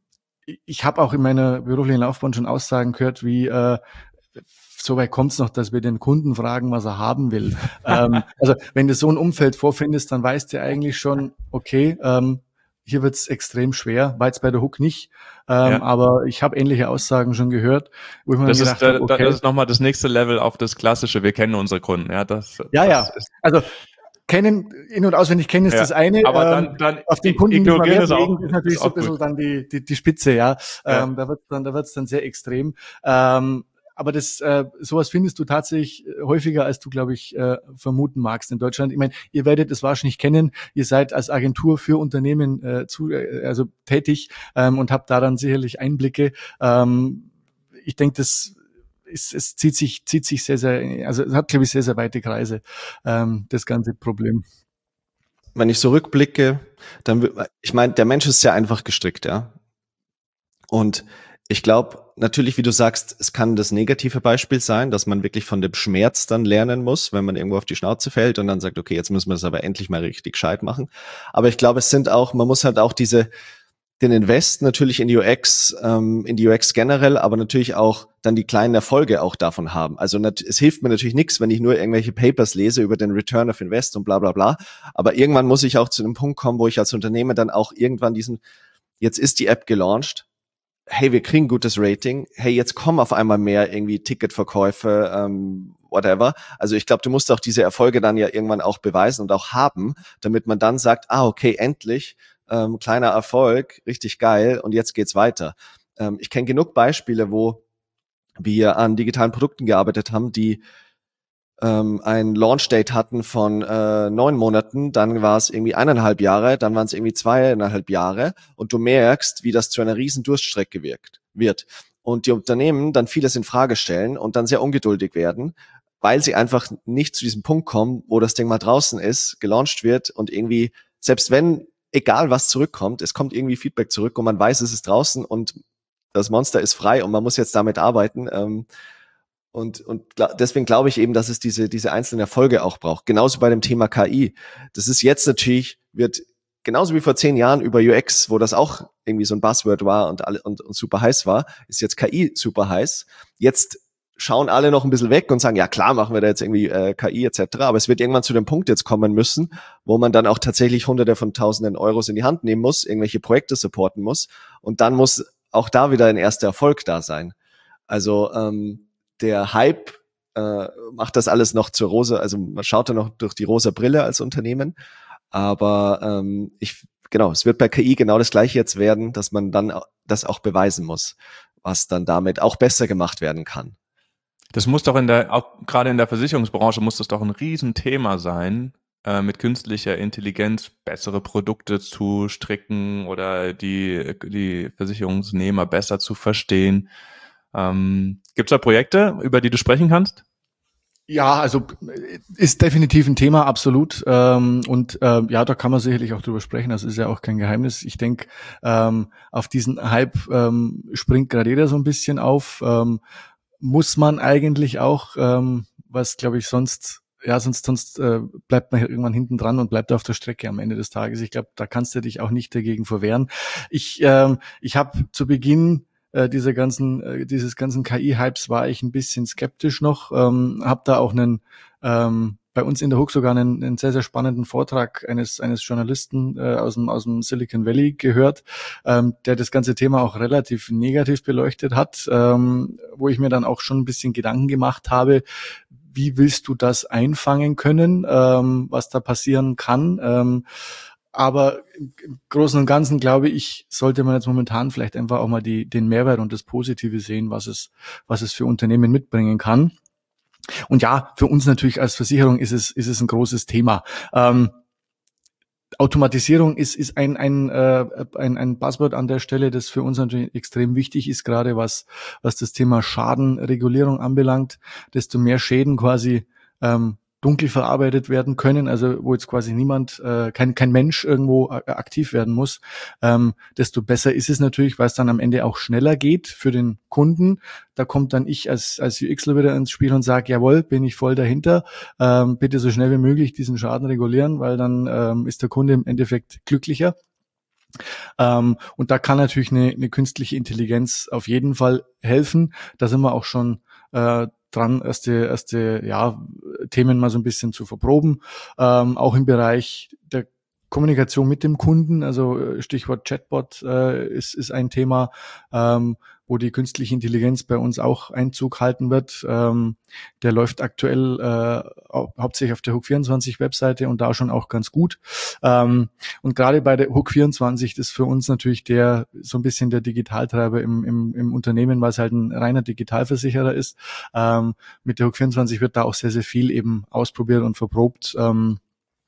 ich habe auch in meiner beruflichen Laufbahn schon Aussagen gehört, wie äh, so weit kommt's noch, dass wir den Kunden fragen, was er haben will. ähm, also wenn du so ein Umfeld vorfindest, dann weißt du eigentlich schon, okay, ähm, hier wird's extrem schwer, war jetzt bei der Hook nicht, ähm, Ja. aber ich habe ähnliche Aussagen schon gehört, wo ich mir Das dann ist, gedacht habe, äh, okay. das ist nochmal das nächste Level auf das Klassische. Wir kennen unsere Kunden. Ja, das, Ja, das ja. ist, Also kennen, in- und auswendig kennen ist ja. das eine. Aber Ähm, dann, dann auf den Kunden nicht mal ignorieren Wert ist auch, legen, ist ist natürlich so ein auch bisschen gut. dann die, die, die Spitze, ja. Ja. Ähm, da wird's dann, da wird's dann sehr extrem. Ähm, aber das, äh, sowas findest du tatsächlich häufiger, als du, glaube ich, äh, vermuten magst in Deutschland. Ich meine, ihr werdet es wahrscheinlich kennen. Ihr seid als Agentur für Unternehmen äh, zu, äh, also tätig ähm, und habt da dann sicherlich Einblicke. Ähm, ich denke, das es, es zieht sich, zieht sich sehr, sehr, also es hat, glaube ich, sehr, sehr weite Kreise, ähm, das ganze Problem. Wenn ich so rückblicke, dann, ich meine, der Mensch ist sehr einfach gestrickt, ja. Und ich glaube, natürlich, wie du sagst, es kann das negative Beispiel sein, dass man wirklich von dem Schmerz dann lernen muss, wenn man irgendwo auf die Schnauze fällt und dann sagt, okay, jetzt müssen wir das aber endlich mal richtig gescheit machen. Aber ich glaube, es sind auch, man muss halt auch diese, den Invest natürlich in die U X, ähm, in die U X generell, aber natürlich auch dann die kleinen Erfolge auch davon haben. Also nat- es hilft mir natürlich nichts, wenn ich nur irgendwelche Papers lese über den Return of Invest und bla bla bla. Aber irgendwann muss ich auch zu einem Punkt kommen, wo ich als Unternehmer dann auch irgendwann diesen, jetzt ist die App gelauncht, hey, wir kriegen gutes Rating, hey, jetzt kommen auf einmal mehr irgendwie Ticketverkäufe, ähm, whatever. Also ich glaube, du musst auch diese Erfolge dann ja irgendwann auch beweisen und auch haben, damit man dann sagt, ah, okay, endlich, ähm, kleiner Erfolg, richtig geil und jetzt geht's weiter. Ähm, ich kenne genug Beispiele, wo wir an digitalen Produkten gearbeitet haben, die ähm, ein Launch-Date hatten von äh, neun Monaten, dann war es irgendwie eineinhalb Jahre, dann waren es irgendwie zweieinhalb Jahre und du merkst, wie das zu einer riesen Durststrecke wirkt, wird. Und die Unternehmen dann vieles in Frage stellen und dann sehr ungeduldig werden, weil sie einfach nicht zu diesem Punkt kommen, wo das Ding mal draußen ist, gelauncht wird und irgendwie, selbst wenn, egal was zurückkommt, es kommt irgendwie Feedback zurück und man weiß, es ist draußen und das Monster ist frei und man muss jetzt damit arbeiten. Ähm, Und, und deswegen glaube ich eben, dass es diese, diese einzelnen Erfolge auch braucht. Genauso bei dem Thema K I. Das ist jetzt natürlich, wird genauso wie vor zehn Jahren über U X, wo das auch irgendwie so ein Buzzword war und, alle, und, und super heiß war, ist jetzt K I super heiß. Jetzt schauen alle noch ein bisschen weg und sagen, ja klar, machen wir da jetzt irgendwie äh, K I et cetera. Aber es wird irgendwann zu dem Punkt jetzt kommen müssen, wo man dann auch tatsächlich Hunderte von Tausenden Euros in die Hand nehmen muss, irgendwelche Projekte supporten muss. Und dann muss auch da wieder ein erster Erfolg da sein. Also ähm, der Hype äh, macht das alles noch zur rosa, also man schaut da noch durch die rosa Brille als Unternehmen. Aber ähm, ich, genau, es wird bei K I genau das Gleiche jetzt werden, dass man dann das auch beweisen muss, was dann damit auch besser gemacht werden kann. Das muss doch in der, auch gerade in der Versicherungsbranche muss das doch ein Riesenthema sein, äh, mit künstlicher Intelligenz bessere Produkte zu stricken oder die, die Versicherungsnehmer besser zu verstehen. Ähm, Gibt es da Projekte, über die du sprechen kannst? Ja, also ist definitiv ein Thema, absolut. Ähm, und äh, ja, da kann man sicherlich auch drüber sprechen. Das ist ja auch kein Geheimnis. Ich denke, ähm, auf diesen Hype ähm, springt gerade jeder so ein bisschen auf. Ähm, muss man eigentlich auch, ähm, was glaube ich sonst, ja, sonst sonst äh, bleibt man irgendwann hinten dran und bleibt auf der Strecke am Ende des Tages. Ich glaube, da kannst du dich auch nicht dagegen verwehren. Ich ähm, ich habe zu Beginn äh, diese ganzen, äh, dieses ganzen K I-Hypes war ich ein bisschen skeptisch noch, ähm, habe da auch einen, ähm, bei uns in der Hook sogar einen, einen sehr, sehr spannenden Vortrag eines eines Journalisten äh, aus dem aus dem Silicon Valley gehört, ähm, der das ganze Thema auch relativ negativ beleuchtet hat, ähm, wo ich mir dann auch schon ein bisschen Gedanken gemacht habe, wie willst du das einfangen können, ähm, was da passieren kann. Ähm, aber im Großen und Ganzen, glaube ich, sollte man jetzt momentan vielleicht einfach auch mal die, den Mehrwert und das Positive sehen, was es, was es für Unternehmen mitbringen kann. Und ja, für uns natürlich als Versicherung ist es, ist es ein großes Thema. Ähm, Automatisierung ist, ist ein, ein, äh, ein, ein Buzzword an der Stelle, das für uns natürlich extrem wichtig ist, gerade was, was das Thema Schadenregulierung anbelangt. Desto mehr Schäden quasi ähm, dunkel verarbeitet werden können, also wo jetzt quasi niemand, äh, kein kein Mensch irgendwo äh, aktiv werden muss, ähm, desto besser ist es natürlich, weil es dann am Ende auch schneller geht für den Kunden. Da kommt dann ich als als U Xler wieder ins Spiel und sage, jawohl, bin ich voll dahinter, ähm, bitte so schnell wie möglich diesen Schaden regulieren, weil dann ähm, ist der Kunde im Endeffekt glücklicher. Ähm, und da kann natürlich eine, eine künstliche Intelligenz auf jeden Fall helfen. Da sind wir auch schon äh, dran, erste, erste ja, Themen mal so ein bisschen zu verproben. Ähm, auch im Bereich der Kommunikation mit dem Kunden, also Stichwort Chatbot äh, ist, ist ein Thema, ähm, wo die künstliche Intelligenz bei uns auch Einzug halten wird. Ähm, der läuft aktuell äh, hau- hauptsächlich auf der Hook vierundzwanzig Webseite und da schon auch ganz gut. Ähm, und gerade bei der Hook vierundzwanzig ist für uns natürlich der so ein bisschen der Digitaltreiber im, im, im Unternehmen, weil es halt ein reiner Digitalversicherer ist. Ähm, mit der Hook vierundzwanzig wird da auch sehr, sehr viel eben ausprobiert und verprobt. Ähm,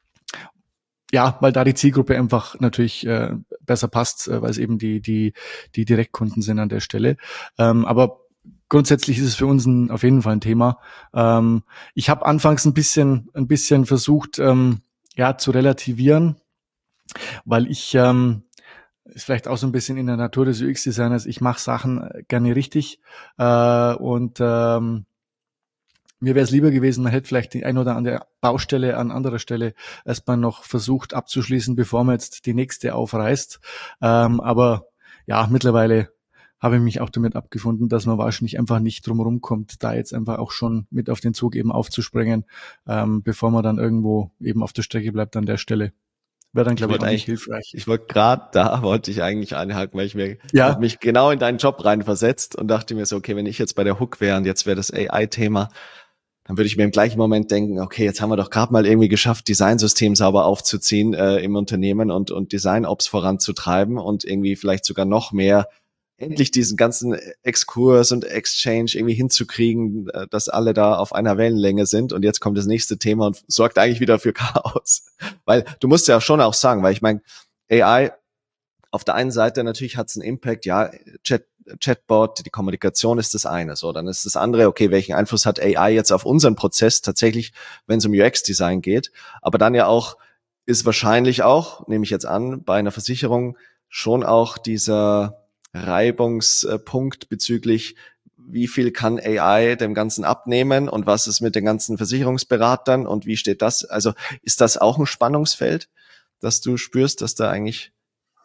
Ja, weil da die Zielgruppe einfach natürlich äh, besser passt, äh, weil es eben die die die Direktkunden sind an der Stelle. Ähm, aber grundsätzlich ist es für uns ein, auf jeden Fall ein Thema. Ähm, ich habe anfangs ein bisschen ein bisschen versucht, ähm, ja, zu relativieren, weil ich ähm, ist vielleicht auch so ein bisschen in der Natur des U X-Designers. Ich mache Sachen gerne richtig äh, und ähm, mir wäre es lieber gewesen, man hätte vielleicht die ein oder andere Baustelle an anderer Stelle erstmal noch versucht abzuschließen, bevor man jetzt die nächste aufreißt. Ähm, aber ja, mittlerweile habe ich mich auch damit abgefunden, dass man wahrscheinlich einfach nicht drum rumkommt, da jetzt einfach auch schon mit auf den Zug eben aufzuspringen, ähm, bevor man dann irgendwo eben auf der Strecke bleibt an der Stelle. Wäre dann, Ich glaube ich, wollte auch nicht eigentlich, hilfreich. ich wollte gerade da, wollte ich eigentlich einhaken, weil ich mir, ich Ja, habe mich genau in deinen Job reinversetzt und dachte mir so, okay, wenn ich jetzt bei der Hook wäre und jetzt wäre das A I-Thema, dann würde ich mir im gleichen Moment denken, okay, jetzt haben wir doch gerade mal irgendwie geschafft, Designsystem sauber aufzuziehen äh, im Unternehmen und, und Design-Ops voranzutreiben und irgendwie vielleicht sogar noch mehr endlich diesen ganzen Exkurs und Exchange irgendwie hinzukriegen, äh, dass alle da auf einer Wellenlänge sind. Und jetzt kommt das nächste Thema und sorgt eigentlich wieder für Chaos. Weil du musst ja schon auch sagen, weil ich meine, A I auf der einen Seite natürlich hat es einen Impact, ja, Chat, Chatbot, die Kommunikation ist das eine, so, dann ist das andere, okay, welchen Einfluss hat A I jetzt auf unseren Prozess tatsächlich, wenn es um U X-Design geht, aber dann ja auch, ist wahrscheinlich auch, nehme ich jetzt an, bei einer Versicherung schon auch dieser Reibungspunkt bezüglich, wie viel kann A I dem Ganzen abnehmen und was ist mit den ganzen Versicherungsberatern und wie steht das, also ist das auch ein Spannungsfeld, dass du spürst, dass da eigentlich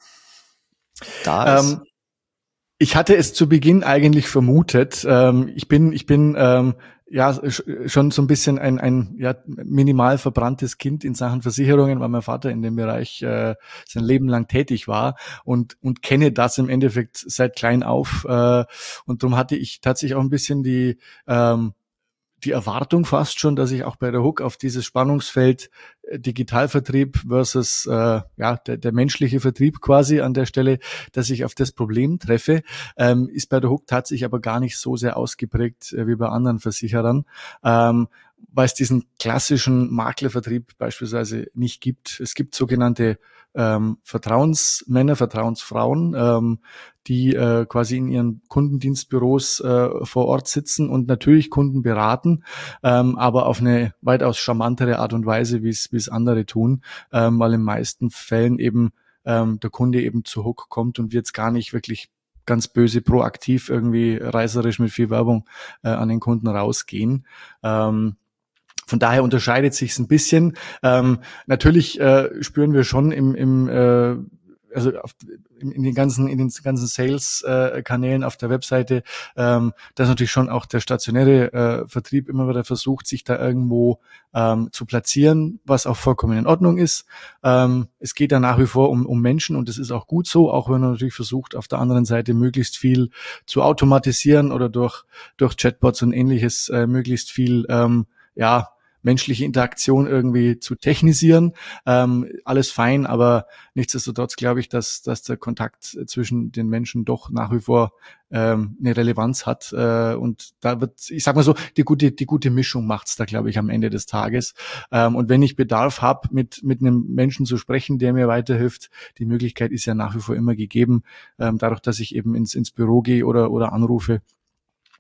da ist? ähm, ich hatte es zu Beginn eigentlich vermutet. Ähm, ich bin, ich bin ähm, ja sch- schon so ein bisschen ein, ein ja, minimal verbranntes Kind in Sachen Versicherungen, weil mein Vater in dem Bereich äh, sein Leben lang tätig war und und kenne das im Endeffekt seit klein auf. Äh, und darum hatte ich tatsächlich auch ein bisschen die ähm, die Erwartung fast schon, dass ich auch bei der Hook auf dieses Spannungsfeld äh, Digitalvertrieb versus äh, ja der, der menschliche Vertrieb quasi an der Stelle, dass ich auf das Problem treffe, ähm, ist bei der Hook tatsächlich aber gar nicht so sehr ausgeprägt äh, wie bei anderen Versicherern, ähm, weil es diesen klassischen Maklervertrieb beispielsweise nicht gibt. Es gibt sogenannte ähm, Vertrauensmänner, Vertrauensfrauen, ähm, die äh, quasi in ihren Kundendienstbüros äh, vor Ort sitzen und natürlich Kunden beraten, ähm, aber auf eine weitaus charmantere Art und Weise, wie es wie es andere tun, ähm, weil in meisten Fällen eben ähm, der Kunde eben zu Hook kommt und wir jetzt gar nicht wirklich ganz böse proaktiv irgendwie reißerisch mit viel Werbung äh, an den Kunden rausgehen. Ähm, Von daher unterscheidet sich's ein bisschen. Ähm, natürlich äh, spüren wir schon im, im äh, also auf, in, in den ganzen in den ganzen Sales-Kanälen äh, auf der Webseite, ähm, dass natürlich schon auch der stationäre äh, Vertrieb immer wieder versucht, sich da irgendwo ähm, zu platzieren, was auch vollkommen in Ordnung ist. Ähm, es geht da nach wie vor um, um Menschen und das ist auch gut so, auch wenn man natürlich versucht, auf der anderen Seite möglichst viel zu automatisieren oder durch durch Chatbots und Ähnliches äh, möglichst viel ähm, ja menschliche Interaktion irgendwie zu technisieren. Ähm, alles fein, aber nichtsdestotrotz glaube ich, dass, dass der Kontakt zwischen den Menschen doch nach wie vor ähm, eine Relevanz hat. Äh, und da wird, ich sag mal so, die gute, die gute Mischung macht's da, glaube ich, am Ende des Tages. Ähm, und wenn ich Bedarf habe, mit, mit einem Menschen zu sprechen, der mir weiterhilft, die Möglichkeit ist ja nach wie vor immer gegeben, ähm, dadurch, dass ich eben ins, ins Büro gehe oder, oder anrufe.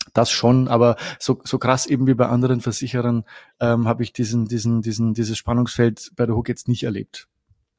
Das schon, aber so so krass eben wie bei anderen Versicherern ähm, habe ich diesen diesen diesen dieses Spannungsfeld bei der Hook jetzt nicht erlebt.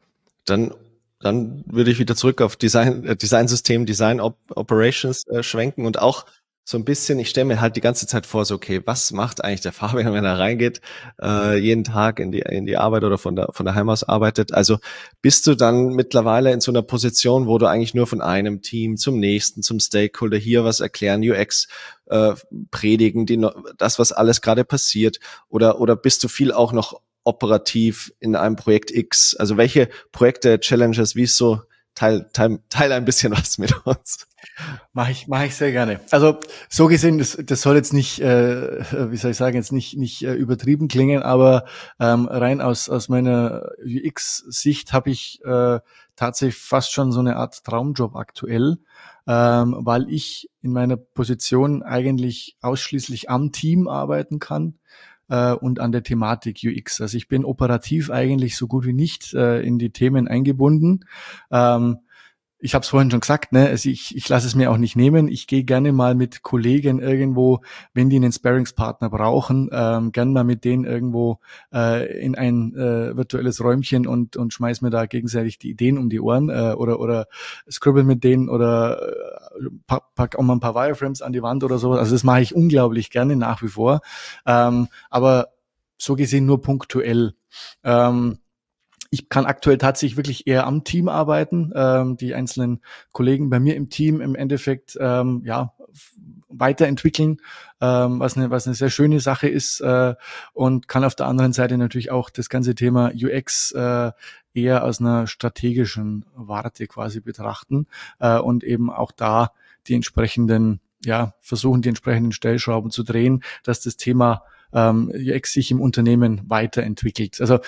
Dann dann würde ich wieder zurück auf Design äh, Designsystem, Design Op Operations äh, schwenken und auch so ein bisschen, ich stelle mir halt die ganze Zeit vor, so okay, was macht eigentlich der Fabian, wenn er reingeht, äh, jeden Tag in die in die Arbeit oder von der von daheim aus arbeitet? Also bist du dann mittlerweile in so einer Position, wo du eigentlich nur von einem Team zum nächsten, zum Stakeholder hier was erklären, U X äh, predigen, die no- das, was alles gerade passiert, oder oder bist du viel auch noch operativ in einem Projekt X? Also welche Projekte, Challenges, wie ist so, teil, teil, teil ein bisschen was mit uns. Mache ich, mache ich sehr gerne. Also so gesehen, das, das soll jetzt nicht, äh, wie soll ich sagen, jetzt nicht nicht äh, übertrieben klingen, aber ähm, rein aus aus meiner U X-Sicht habe ich äh, tatsächlich fast schon so eine Art Traumjob aktuell, ähm, weil ich in meiner Position eigentlich ausschließlich am Team arbeiten kann äh, und an der Thematik U X. Also ich bin operativ eigentlich so gut wie nicht äh, in die Themen eingebunden. Ähm, Ich habe es vorhin schon gesagt, ne? Also ich, ich lasse es mir auch nicht nehmen. Ich gehe gerne mal mit Kollegen irgendwo, wenn die einen Sparringspartner brauchen, ähm, gerne mal mit denen irgendwo äh, in ein äh, virtuelles Räumchen und und schmeiß mir da gegenseitig die Ideen um die Ohren äh, oder oder scribble mit denen oder äh, pack, pack auch mal ein paar Wireframes an die Wand oder so. Also das mache ich unglaublich gerne nach wie vor, ähm, aber so gesehen nur punktuell. Ähm, Ich kann aktuell tatsächlich wirklich eher am Team arbeiten, ähm, die einzelnen Kollegen bei mir im Team im Endeffekt ähm, ja weiterentwickeln, ähm, was eine was eine sehr schöne Sache ist, äh, und kann auf der anderen Seite natürlich auch das ganze Thema U X äh, eher aus einer strategischen Warte quasi betrachten äh, und eben auch da die entsprechenden ja versuchen die entsprechenden Stellschrauben zu drehen, dass das Thema ähm, U X sich im Unternehmen weiterentwickelt. Also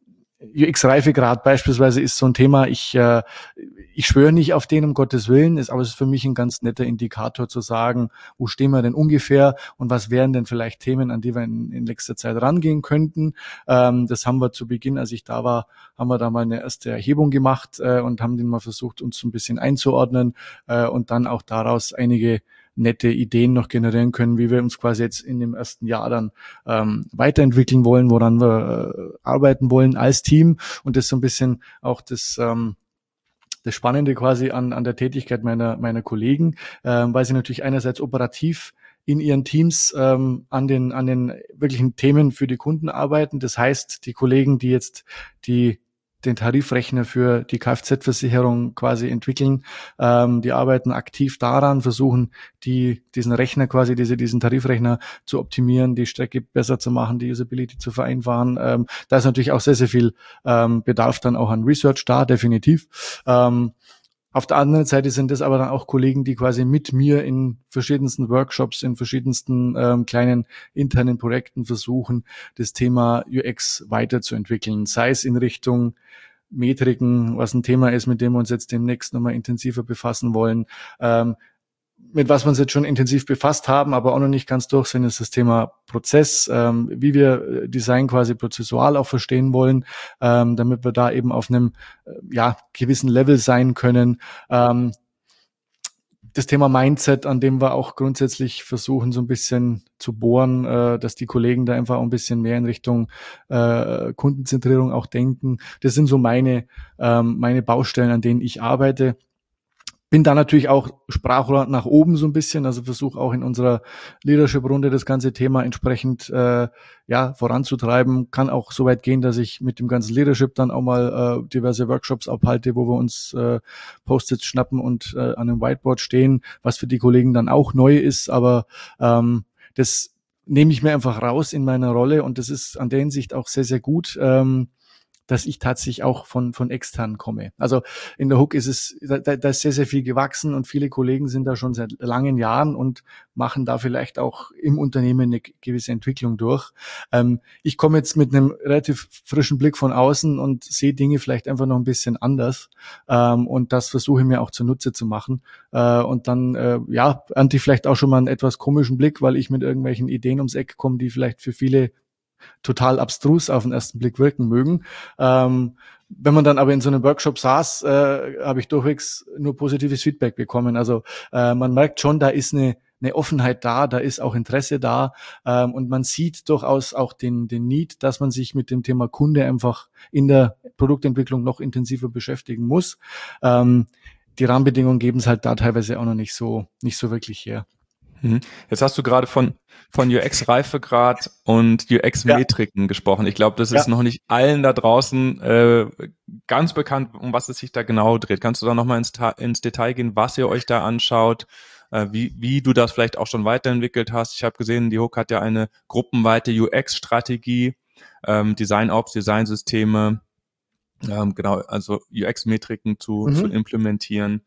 U X-Reifegrad beispielsweise ist so ein Thema, ich äh, ich schwöre nicht auf den, um Gottes Willen, ist aber es ist für mich ein ganz netter Indikator zu sagen, wo stehen wir denn ungefähr und was wären denn vielleicht Themen, an die wir in, in nächster Zeit rangehen könnten. Ähm, das haben wir zu Beginn, als ich da war, haben wir da mal eine erste Erhebung gemacht äh, und haben den mal versucht, uns so ein bisschen einzuordnen äh, und dann auch daraus einige nette Ideen noch generieren können, wie wir uns quasi jetzt in dem ersten Jahr dann ähm, weiterentwickeln wollen, woran wir äh, arbeiten wollen als Team, und das so ein bisschen auch das ähm, das Spannende quasi an an der Tätigkeit meiner meiner Kollegen, ähm, weil sie natürlich einerseits operativ in ihren Teams ähm, an den an den wirklichen Themen für die Kunden arbeiten. Das heißt, die Kollegen, die jetzt die den Tarifrechner für die Kfz-Versicherung quasi entwickeln. Ähm, die arbeiten aktiv daran, versuchen die diesen Rechner quasi, diese, diesen Tarifrechner zu optimieren, die Strecke besser zu machen, die Usability zu vereinfachen. Ähm, da ist natürlich auch sehr, sehr viel ähm, Bedarf dann auch an Research da, definitiv. Ähm, Auf der anderen Seite sind das aber dann auch Kollegen, die quasi mit mir in verschiedensten Workshops, in verschiedensten ähm, kleinen internen Projekten versuchen, das Thema U X weiterzuentwickeln, sei es in Richtung Metriken, was ein Thema ist, mit dem wir uns jetzt demnächst nochmal intensiver befassen wollen, ähm, mit was wir uns jetzt schon intensiv befasst haben, aber auch noch nicht ganz durch sind, ist das Thema Prozess, ähm, wie wir Design quasi prozessual auch verstehen wollen, ähm, damit wir da eben auf einem äh, ja gewissen Level sein können. Ähm, das Thema Mindset, an dem wir auch grundsätzlich versuchen, so ein bisschen zu bohren, äh, dass die Kollegen da einfach auch ein bisschen mehr in Richtung äh, Kundenzentrierung auch denken. Das sind so meine ähm, meine Baustellen, an denen ich arbeite. Bin da natürlich auch Sprachrohr nach oben so ein bisschen, also versuche auch in unserer Leadership-Runde das ganze Thema entsprechend äh, ja voranzutreiben. Kann auch so weit gehen, dass ich mit dem ganzen Leadership dann auch mal äh, diverse Workshops abhalte, wo wir uns äh, Post-its schnappen und äh, an einem Whiteboard stehen, was für die Kollegen dann auch neu ist. Aber ähm, das nehme ich mir einfach raus in meiner Rolle, und das ist an der Hinsicht auch sehr, sehr gut, ähm, dass ich tatsächlich auch von von extern komme. Also in der Hook ist es, da, da ist sehr, sehr viel gewachsen, und viele Kollegen sind da schon seit langen Jahren und machen da vielleicht auch im Unternehmen eine gewisse Entwicklung durch. Ähm, ich komme jetzt mit einem relativ frischen Blick von außen und sehe Dinge vielleicht einfach noch ein bisschen anders, ähm, und das versuche ich mir auch zunutze zu machen. Äh, und dann äh, ja ernte ich vielleicht auch schon mal einen etwas komischen Blick, weil ich mit irgendwelchen Ideen ums Eck komme, die vielleicht für viele total abstrus auf den ersten Blick wirken mögen. Ähm, wenn man dann aber in so einem Workshop saß, äh, habe ich durchwegs nur positives Feedback bekommen. Also äh, man merkt schon, da ist eine eine Offenheit da, da ist auch Interesse da ähm, und man sieht durchaus auch den, den Need, dass man sich mit dem Thema Kunde einfach in der Produktentwicklung noch intensiver beschäftigen muss. Ähm, die Rahmenbedingungen geben es halt da teilweise auch noch nicht so, nicht so wirklich her. Jetzt hast du gerade von, von U X-Reifegrad und U X-Metriken ja. gesprochen. Ich glaube, das ist ja. noch nicht allen da draußen äh, ganz bekannt, um was es sich da genau dreht. Kannst du da nochmal ins, ins Detail gehen, was ihr euch da anschaut, äh, wie, wie du das vielleicht auch schon weiterentwickelt hast? Ich habe gesehen, die Hook hat ja eine gruppenweite U X-Strategie, ähm, Design-Ops, Designsysteme, ähm, genau, also U X-Metriken zu, mhm. zu implementieren.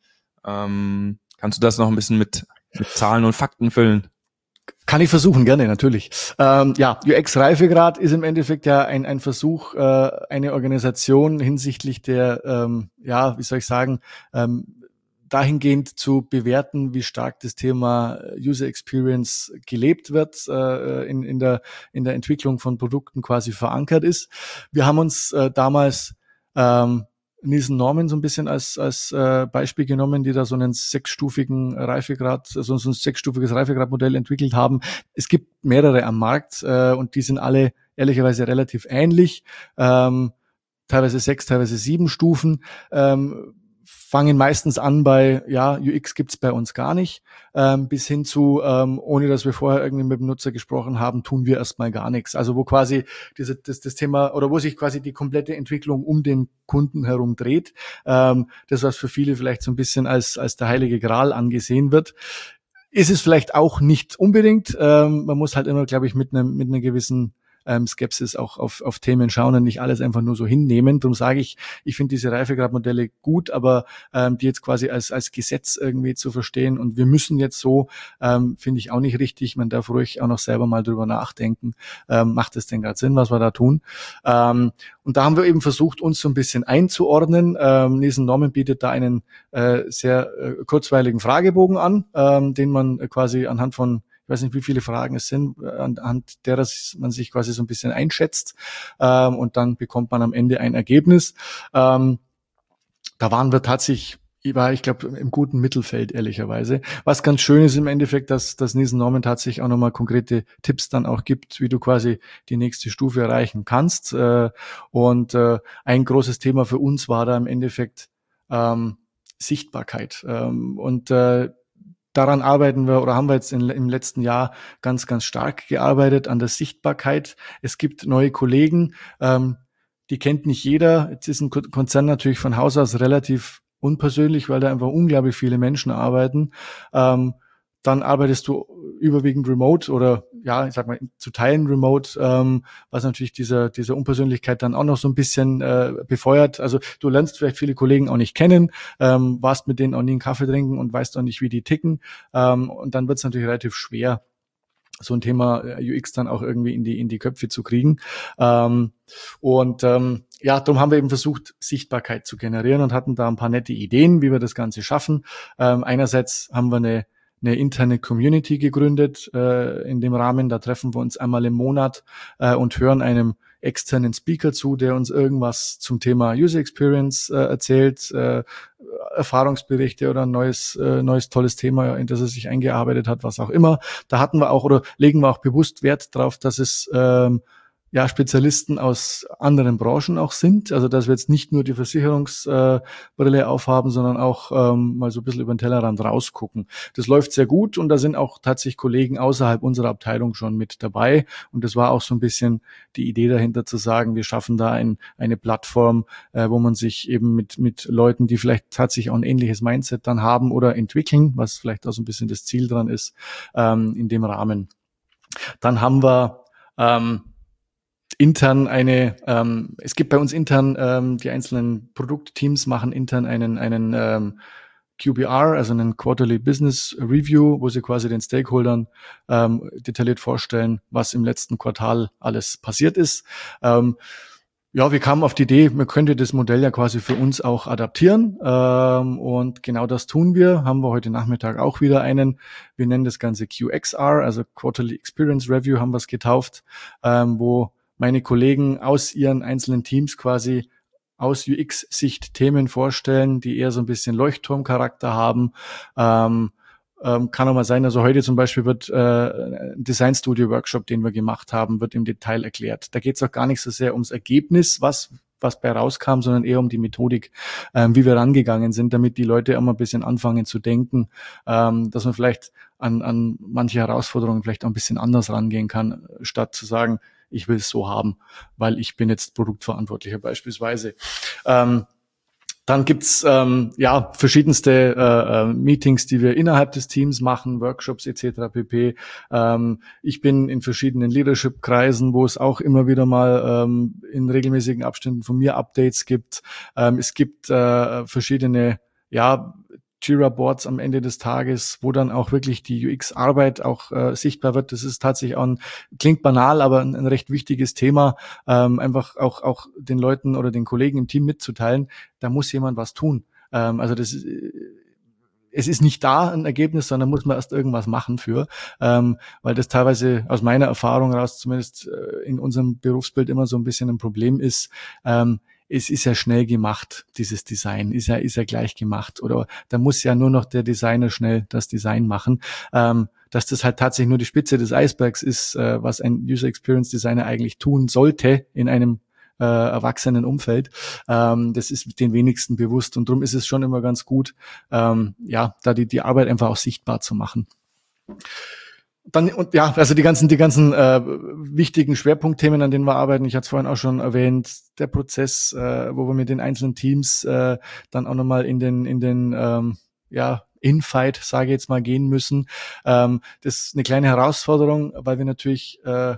Ähm, kannst du das noch ein bisschen mit mit Zahlen und Fakten füllen? Kann ich versuchen, gerne, natürlich. Ähm, ja, U X-Reifegrad ist im Endeffekt ja ein, ein Versuch, äh, eine Organisation hinsichtlich der, ähm, ja, wie soll ich sagen, ähm, dahingehend zu bewerten, wie stark das Thema User Experience gelebt wird, äh, in, in der, in der Entwicklung von Produkten quasi verankert ist. Wir haben uns äh, damals, ähm, Nielsen Norman so ein bisschen als als äh, Beispiel genommen, die da so einen sechsstufigen Reifegrad, so, so ein sechsstufiges Reifegradmodell entwickelt haben. Es gibt mehrere am Markt äh, und die sind alle ehrlicherweise relativ ähnlich, ähm, teilweise sechs, teilweise sieben Stufen. Ähm, fangen meistens an bei, ja, U X gibt's bei uns gar nicht, ähm, bis hin zu, ähm, ohne dass wir vorher irgendwie mit dem Nutzer gesprochen haben, tun wir erstmal gar nichts. Also wo quasi diese, das, das Thema, oder wo sich quasi die komplette Entwicklung um den Kunden herum dreht, ähm, das, was für viele vielleicht so ein bisschen als, als der heilige Gral angesehen wird, ist es vielleicht auch nicht unbedingt. Ähm, man muss halt immer, glaube ich, mit einem, mit einer gewissen Ähm, Skepsis auch auf, auf Themen schauen und nicht alles einfach nur so hinnehmen. Darum sage ich, ich finde diese Reifegradmodelle gut, aber ähm, die jetzt quasi als als Gesetz irgendwie zu verstehen und wir müssen jetzt so, ähm, finde ich auch nicht richtig. Man darf ruhig auch noch selber mal drüber nachdenken. Ähm, macht es denn gerade Sinn, was wir da tun? Ähm, und da haben wir eben versucht, uns so ein bisschen einzuordnen. Ähm, Nielsen Norman bietet da einen äh, sehr äh, kurzweiligen Fragebogen an, ähm, den man äh, quasi anhand von, ich weiß nicht, wie viele Fragen es sind, anhand derer man sich quasi so ein bisschen einschätzt, ähm, und dann bekommt man am Ende ein Ergebnis. Ähm, da waren wir tatsächlich, war ich glaube im guten Mittelfeld ehrlicherweise. Was ganz schön ist im Endeffekt, dass dass Nielsen Norman tatsächlich auch nochmal konkrete Tipps dann auch gibt, wie du quasi die nächste Stufe erreichen kannst. Äh, und äh, ein großes Thema für uns war da im Endeffekt ähm, Sichtbarkeit. Ähm, und äh, Daran arbeiten wir oder haben wir jetzt in, im letzten Jahr ganz, ganz stark gearbeitet an der Sichtbarkeit. Es gibt neue Kollegen, ähm, die kennt nicht jeder. Jetzt ist ein Konzern natürlich von Haus aus relativ unpersönlich, weil da einfach unglaublich viele Menschen arbeiten. Ähm, dann arbeitest du überwiegend remote oder ja, ich sag mal zu Teilen remote, ähm, was natürlich dieser dieser Unpersönlichkeit dann auch noch so ein bisschen äh, befeuert. Also du lernst vielleicht viele Kollegen auch nicht kennen, ähm, warst mit denen auch nie einen Kaffee trinken und weißt auch nicht, wie die ticken. Ähm, und dann wird es natürlich relativ schwer, so ein Thema U X dann auch irgendwie in die in die Köpfe zu kriegen. Ähm, und ähm, ja, darum haben wir eben versucht, Sichtbarkeit zu generieren und hatten da ein paar nette Ideen, wie wir das Ganze schaffen. Ähm, einerseits haben wir eine eine interne Community gegründet äh, in dem Rahmen. Da treffen wir uns einmal im Monat äh, und hören einem externen Speaker zu, der uns irgendwas zum Thema User Experience äh, erzählt, äh, Erfahrungsberichte oder ein neues, äh, neues tolles Thema, in das er sich eingearbeitet hat, was auch immer. Da hatten wir auch oder legen wir auch bewusst Wert drauf, dass es ähm, ja Spezialisten aus anderen Branchen auch sind. Also dass wir jetzt nicht nur die Versicherungsbrille äh, aufhaben, sondern auch ähm, mal so ein bisschen über den Tellerrand rausgucken. Das läuft sehr gut und da sind auch tatsächlich Kollegen außerhalb unserer Abteilung schon mit dabei. Und das war auch so ein bisschen die Idee dahinter zu sagen, wir schaffen da ein, eine Plattform, äh, wo man sich eben mit mit Leuten, die vielleicht tatsächlich auch ein ähnliches Mindset dann haben oder entwickeln, was vielleicht auch so ein bisschen das Ziel dran ist, ähm, in dem Rahmen. Dann haben wir ähm, intern eine, ähm, es gibt bei uns intern, ähm, die einzelnen Produktteams machen intern einen, einen ähm, Q B R, also einen Quarterly Business Review, wo sie quasi den Stakeholdern ähm, detailliert vorstellen, was im letzten Quartal alles passiert ist. Ähm, ja, wir kamen auf die Idee, man könnte das Modell ja quasi für uns auch adaptieren, ähm, und genau das tun wir. Haben wir heute Nachmittag auch wieder einen, wir nennen das Ganze Q X R, also Quarterly Experience Review haben wir es getauft, ähm, wo meine Kollegen aus ihren einzelnen Teams quasi aus U X-Sicht Themen vorstellen, die eher so ein bisschen Leuchtturmcharakter haben, ähm, ähm, kann auch mal sein, also heute zum Beispiel wird äh, ein Design Studio Workshop, den wir gemacht haben, wird im Detail erklärt. Da geht es auch gar nicht so sehr ums Ergebnis, was was bei rauskam, sondern eher um die Methodik, ähm, wie wir rangegangen sind, damit die Leute auch mal ein bisschen anfangen zu denken, ähm, dass man vielleicht an, an manche Herausforderungen vielleicht auch ein bisschen anders rangehen kann, statt zu sagen, ich will es so haben, weil ich bin jetzt Produktverantwortlicher beispielsweise. Ähm, Dann gibt's ähm, ja verschiedenste äh, äh, Meetings, die wir innerhalb des Teams machen, Workshops et cetera pp. Ähm, ich bin in verschiedenen Leadership-Kreisen, wo es auch immer wieder mal ähm, in regelmäßigen Abständen von mir Updates gibt. Ähm, es gibt äh, verschiedene ja Jira-Boards am Ende des Tages, wo dann auch wirklich die U X-Arbeit auch äh, sichtbar wird. Das ist tatsächlich auch ein, klingt banal, aber ein, ein recht wichtiges Thema, ähm, einfach auch auch den Leuten oder den Kollegen im Team mitzuteilen, da muss jemand was tun. Ähm, also das ist, es ist nicht da ein Ergebnis, sondern muss man erst irgendwas machen für, ähm, weil das teilweise aus meiner Erfahrung heraus zumindest äh, in unserem Berufsbild immer so ein bisschen ein Problem ist. Ähm, es ist ja schnell gemacht, dieses Design, ist ja, ist ja gleich gemacht, oder da muss ja nur noch der Designer schnell das Design machen, ähm, dass das halt tatsächlich nur die Spitze des Eisbergs ist, äh, was ein User Experience Designer eigentlich tun sollte in einem äh, erwachsenen Umfeld. Ähm, das ist den wenigsten bewusst und darum ist es schon immer ganz gut, ähm, ja, da die, die Arbeit einfach auch sichtbar zu machen. Dann, und ja, also die ganzen, die ganzen äh, wichtigen Schwerpunktthemen, an denen wir arbeiten, ich hatte es vorhin auch schon erwähnt, der Prozess, äh, wo wir mit den einzelnen Teams äh, dann auch nochmal in den, in den, ähm, ja, Infight, sage ich jetzt mal, gehen müssen. Ähm, das ist eine kleine Herausforderung, weil wir natürlich äh,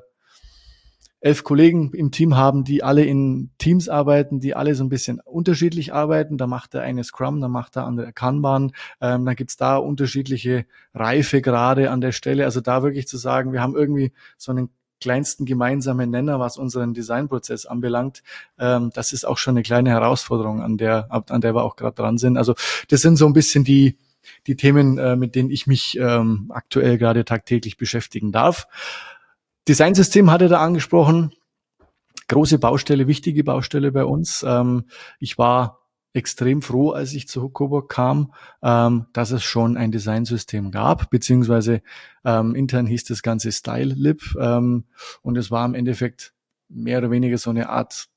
elf Kollegen im Team haben, die alle in Teams arbeiten, die alle so ein bisschen unterschiedlich arbeiten. Da macht der eine Scrum, da macht der andere Kanban. Ähm, dann gibt's da unterschiedliche Reifegrade an der Stelle. Also da wirklich zu sagen, wir haben irgendwie so einen kleinsten gemeinsamen Nenner, was unseren Designprozess anbelangt. Ähm, das ist auch schon eine kleine Herausforderung, an der, an der wir auch gerade dran sind. Also das sind so ein bisschen die, die Themen, äh, mit denen ich mich ähm, aktuell gerade tagtäglich beschäftigen darf. Designsystem hatte da angesprochen. Große Baustelle, wichtige Baustelle bei uns. Ähm, ich war extrem froh, als ich zu Coburg kam, ähm, dass es schon ein Designsystem gab, beziehungsweise ähm, intern hieß das Ganze StyleLib, ähm, und es war im Endeffekt mehr oder weniger so eine Art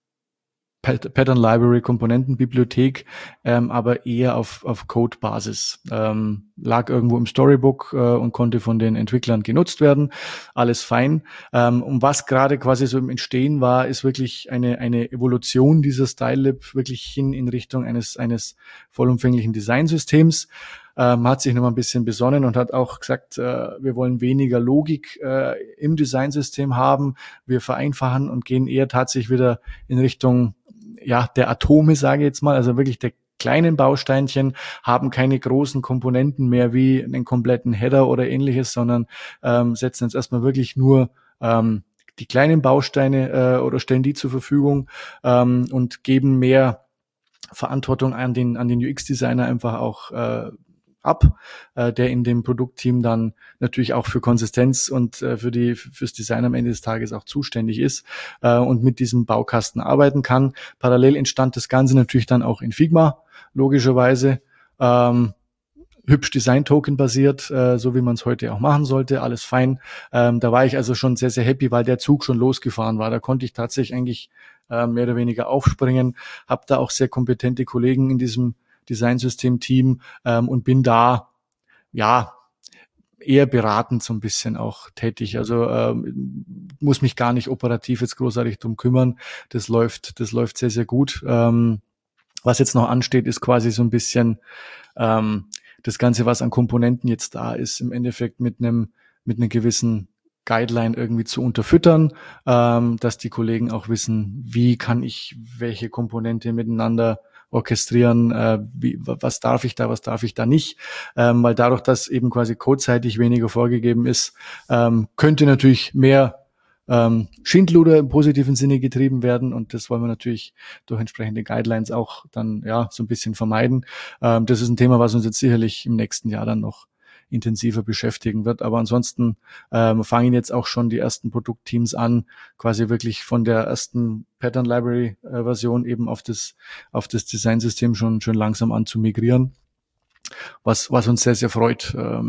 Pattern Library Komponentenbibliothek, ähm, aber eher auf auf Code-Basis. Ähm, lag irgendwo im Storybook äh, und konnte von den Entwicklern genutzt werden. Alles fein. Ähm, und was gerade quasi so im Entstehen war, ist wirklich eine eine Evolution dieser StyleLib wirklich hin in Richtung eines eines vollumfänglichen Designsystems. Ähm, hat sich nochmal ein bisschen besonnen und hat auch gesagt, äh, wir wollen weniger Logik äh, im Designsystem haben. Wir vereinfachen und gehen eher tatsächlich wieder in Richtung ja der Atome, sage ich jetzt mal, also wirklich der kleinen Bausteinchen, haben keine großen Komponenten mehr wie einen kompletten Header oder ähnliches, sondern ähm, setzen jetzt erstmal wirklich nur ähm, die kleinen Bausteine äh, oder stellen die zur Verfügung ähm, und geben mehr Verantwortung an den an den U X-Designer einfach auch äh, ab, äh, der in dem Produktteam dann natürlich auch für Konsistenz und äh, für die fürs Design am Ende des Tages auch zuständig ist äh, und mit diesem Baukasten arbeiten kann. Parallel entstand das Ganze natürlich dann auch in Figma, logischerweise. Ähm, hübsch Design-Token basiert, äh, so wie man es heute auch machen sollte, alles fein. Ähm, da war ich also schon sehr, sehr happy, weil der Zug schon losgefahren war. Da konnte ich tatsächlich eigentlich äh, mehr oder weniger aufspringen, habe da auch sehr kompetente Kollegen in diesem Designsystem-Team ähm, und bin da, ja, eher beratend so ein bisschen auch tätig. Also ähm, muss mich gar nicht operativ jetzt großartig drum kümmern. Das läuft, das läuft sehr, sehr gut. Ähm, was jetzt noch ansteht, ist quasi so ein bisschen ähm, das Ganze, was an Komponenten jetzt da ist, im Endeffekt mit einem mit einer gewissen Guideline irgendwie zu unterfüttern, ähm, dass die Kollegen auch wissen, wie kann ich welche Komponente miteinander orchestrieren, äh, wie, was darf ich da, was darf ich da nicht, ähm, weil dadurch, dass eben quasi codeseitig weniger vorgegeben ist, ähm, könnte natürlich mehr ähm, Schindluder im positiven Sinne getrieben werden und das wollen wir natürlich durch entsprechende Guidelines auch dann ja so ein bisschen vermeiden. Ähm, das ist ein Thema, was uns jetzt sicherlich im nächsten Jahr dann noch intensiver beschäftigen wird. Aber ansonsten ähm, fangen jetzt auch schon die ersten Produktteams an, quasi wirklich von der ersten Pattern Library äh, Version eben auf das auf das Designsystem schon schon langsam an zu migrieren, was was uns sehr sehr freut. Ähm,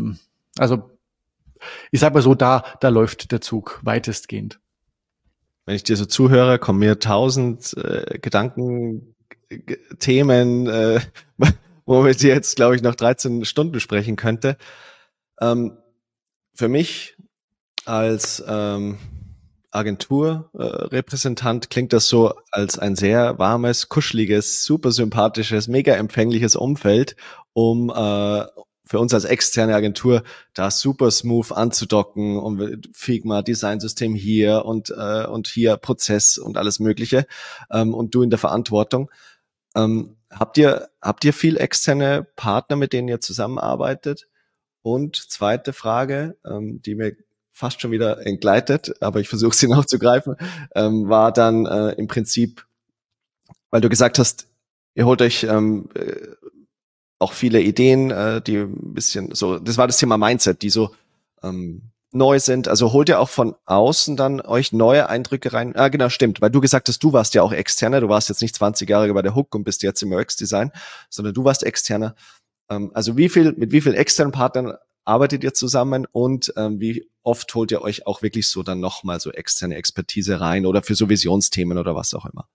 Also ich sag mal so, da, da läuft der Zug weitestgehend. Wenn ich dir so zuhöre, kommen mir tausend äh, Gedanken, G- Themen, äh, wo wir jetzt, glaube ich, noch dreizehn Stunden sprechen könnte. Ähm, für mich als ähm, Agenturrepräsentant äh, Repräsentant klingt das so als ein sehr warmes, kuscheliges, super sympathisches, mega empfängliches Umfeld, um äh, für uns als externe Agentur da super smooth anzudocken und Figma, Designsystem hier und äh, und hier Prozess und alles Mögliche ähm, und du in der Verantwortung. Ähm, habt ihr habt ihr viel externe Partner, mit denen ihr zusammenarbeitet? Und zweite Frage, ähm, die mir fast schon wieder entgleitet, aber ich versuche sie noch zu greifen, ähm, war dann äh, im Prinzip, weil du gesagt hast, ihr holt euch ähm, äh, auch viele Ideen, äh, die ein bisschen so, das war das Thema Mindset, die so ähm, neu sind. Also holt ihr auch von außen dann euch neue Eindrücke rein? Ah, genau, stimmt, weil du gesagt hast, du warst ja auch externer, du warst jetzt nicht zwanzig Jahre bei der Hook und bist jetzt im U X-Design, sondern du warst externer. Ähm, also wie viel, mit wie vielen externen Partnern arbeitet ihr zusammen und ähm, wie oft holt ihr euch auch wirklich so dann nochmal so externe Expertise rein oder für so Visionsthemen oder was auch immer?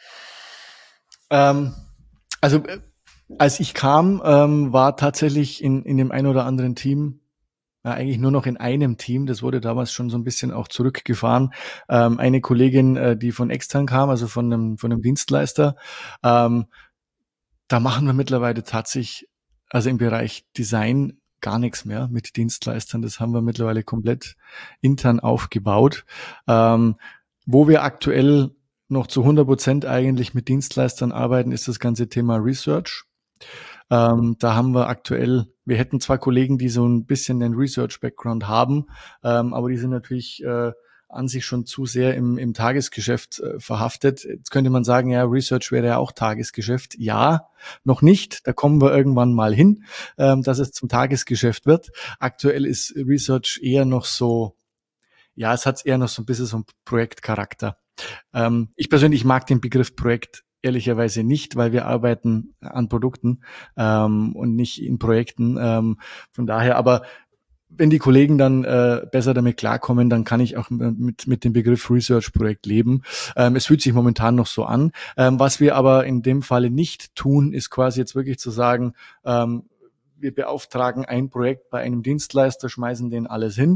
Ähm, also äh, als ich kam, ähm, war tatsächlich in, in dem ein oder anderen Team, ja, eigentlich nur noch in einem Team, das wurde damals schon so ein bisschen auch zurückgefahren, ähm, eine Kollegin, äh, die von extern kam, also von einem, von einem Dienstleister. Ähm, da machen wir mittlerweile tatsächlich, also im Bereich Design, gar nichts mehr mit Dienstleistern. Das haben wir mittlerweile komplett intern aufgebaut. Ähm, wo wir aktuell noch zu hundert Prozent eigentlich mit Dienstleistern arbeiten, ist das ganze Thema Research. Ähm, da haben wir aktuell, wir hätten zwar Kollegen, die so ein bisschen den Research-Background haben, ähm, aber die sind natürlich äh, an sich schon zu sehr im, im Tagesgeschäft äh, verhaftet. Jetzt könnte man sagen, ja, Research wäre ja auch Tagesgeschäft. Ja, noch nicht. Da kommen wir irgendwann mal hin, ähm, dass es zum Tagesgeschäft wird. Aktuell ist Research eher noch so, ja, es hat eher noch so ein bisschen so einen Projektcharakter. Ähm, ich persönlich mag den Begriff Projekt ehrlicherweise nicht, weil wir arbeiten an Produkten ähm, und nicht in Projekten. Ähm, von daher, aber wenn die Kollegen dann äh, besser damit klarkommen, dann kann ich auch mit mit dem Begriff Research-Projekt leben. Ähm, es fühlt sich momentan noch so an. Ähm, was wir aber in dem Falle nicht tun, ist quasi jetzt wirklich zu sagen, ähm, wir beauftragen ein Projekt bei einem Dienstleister, schmeißen den alles hin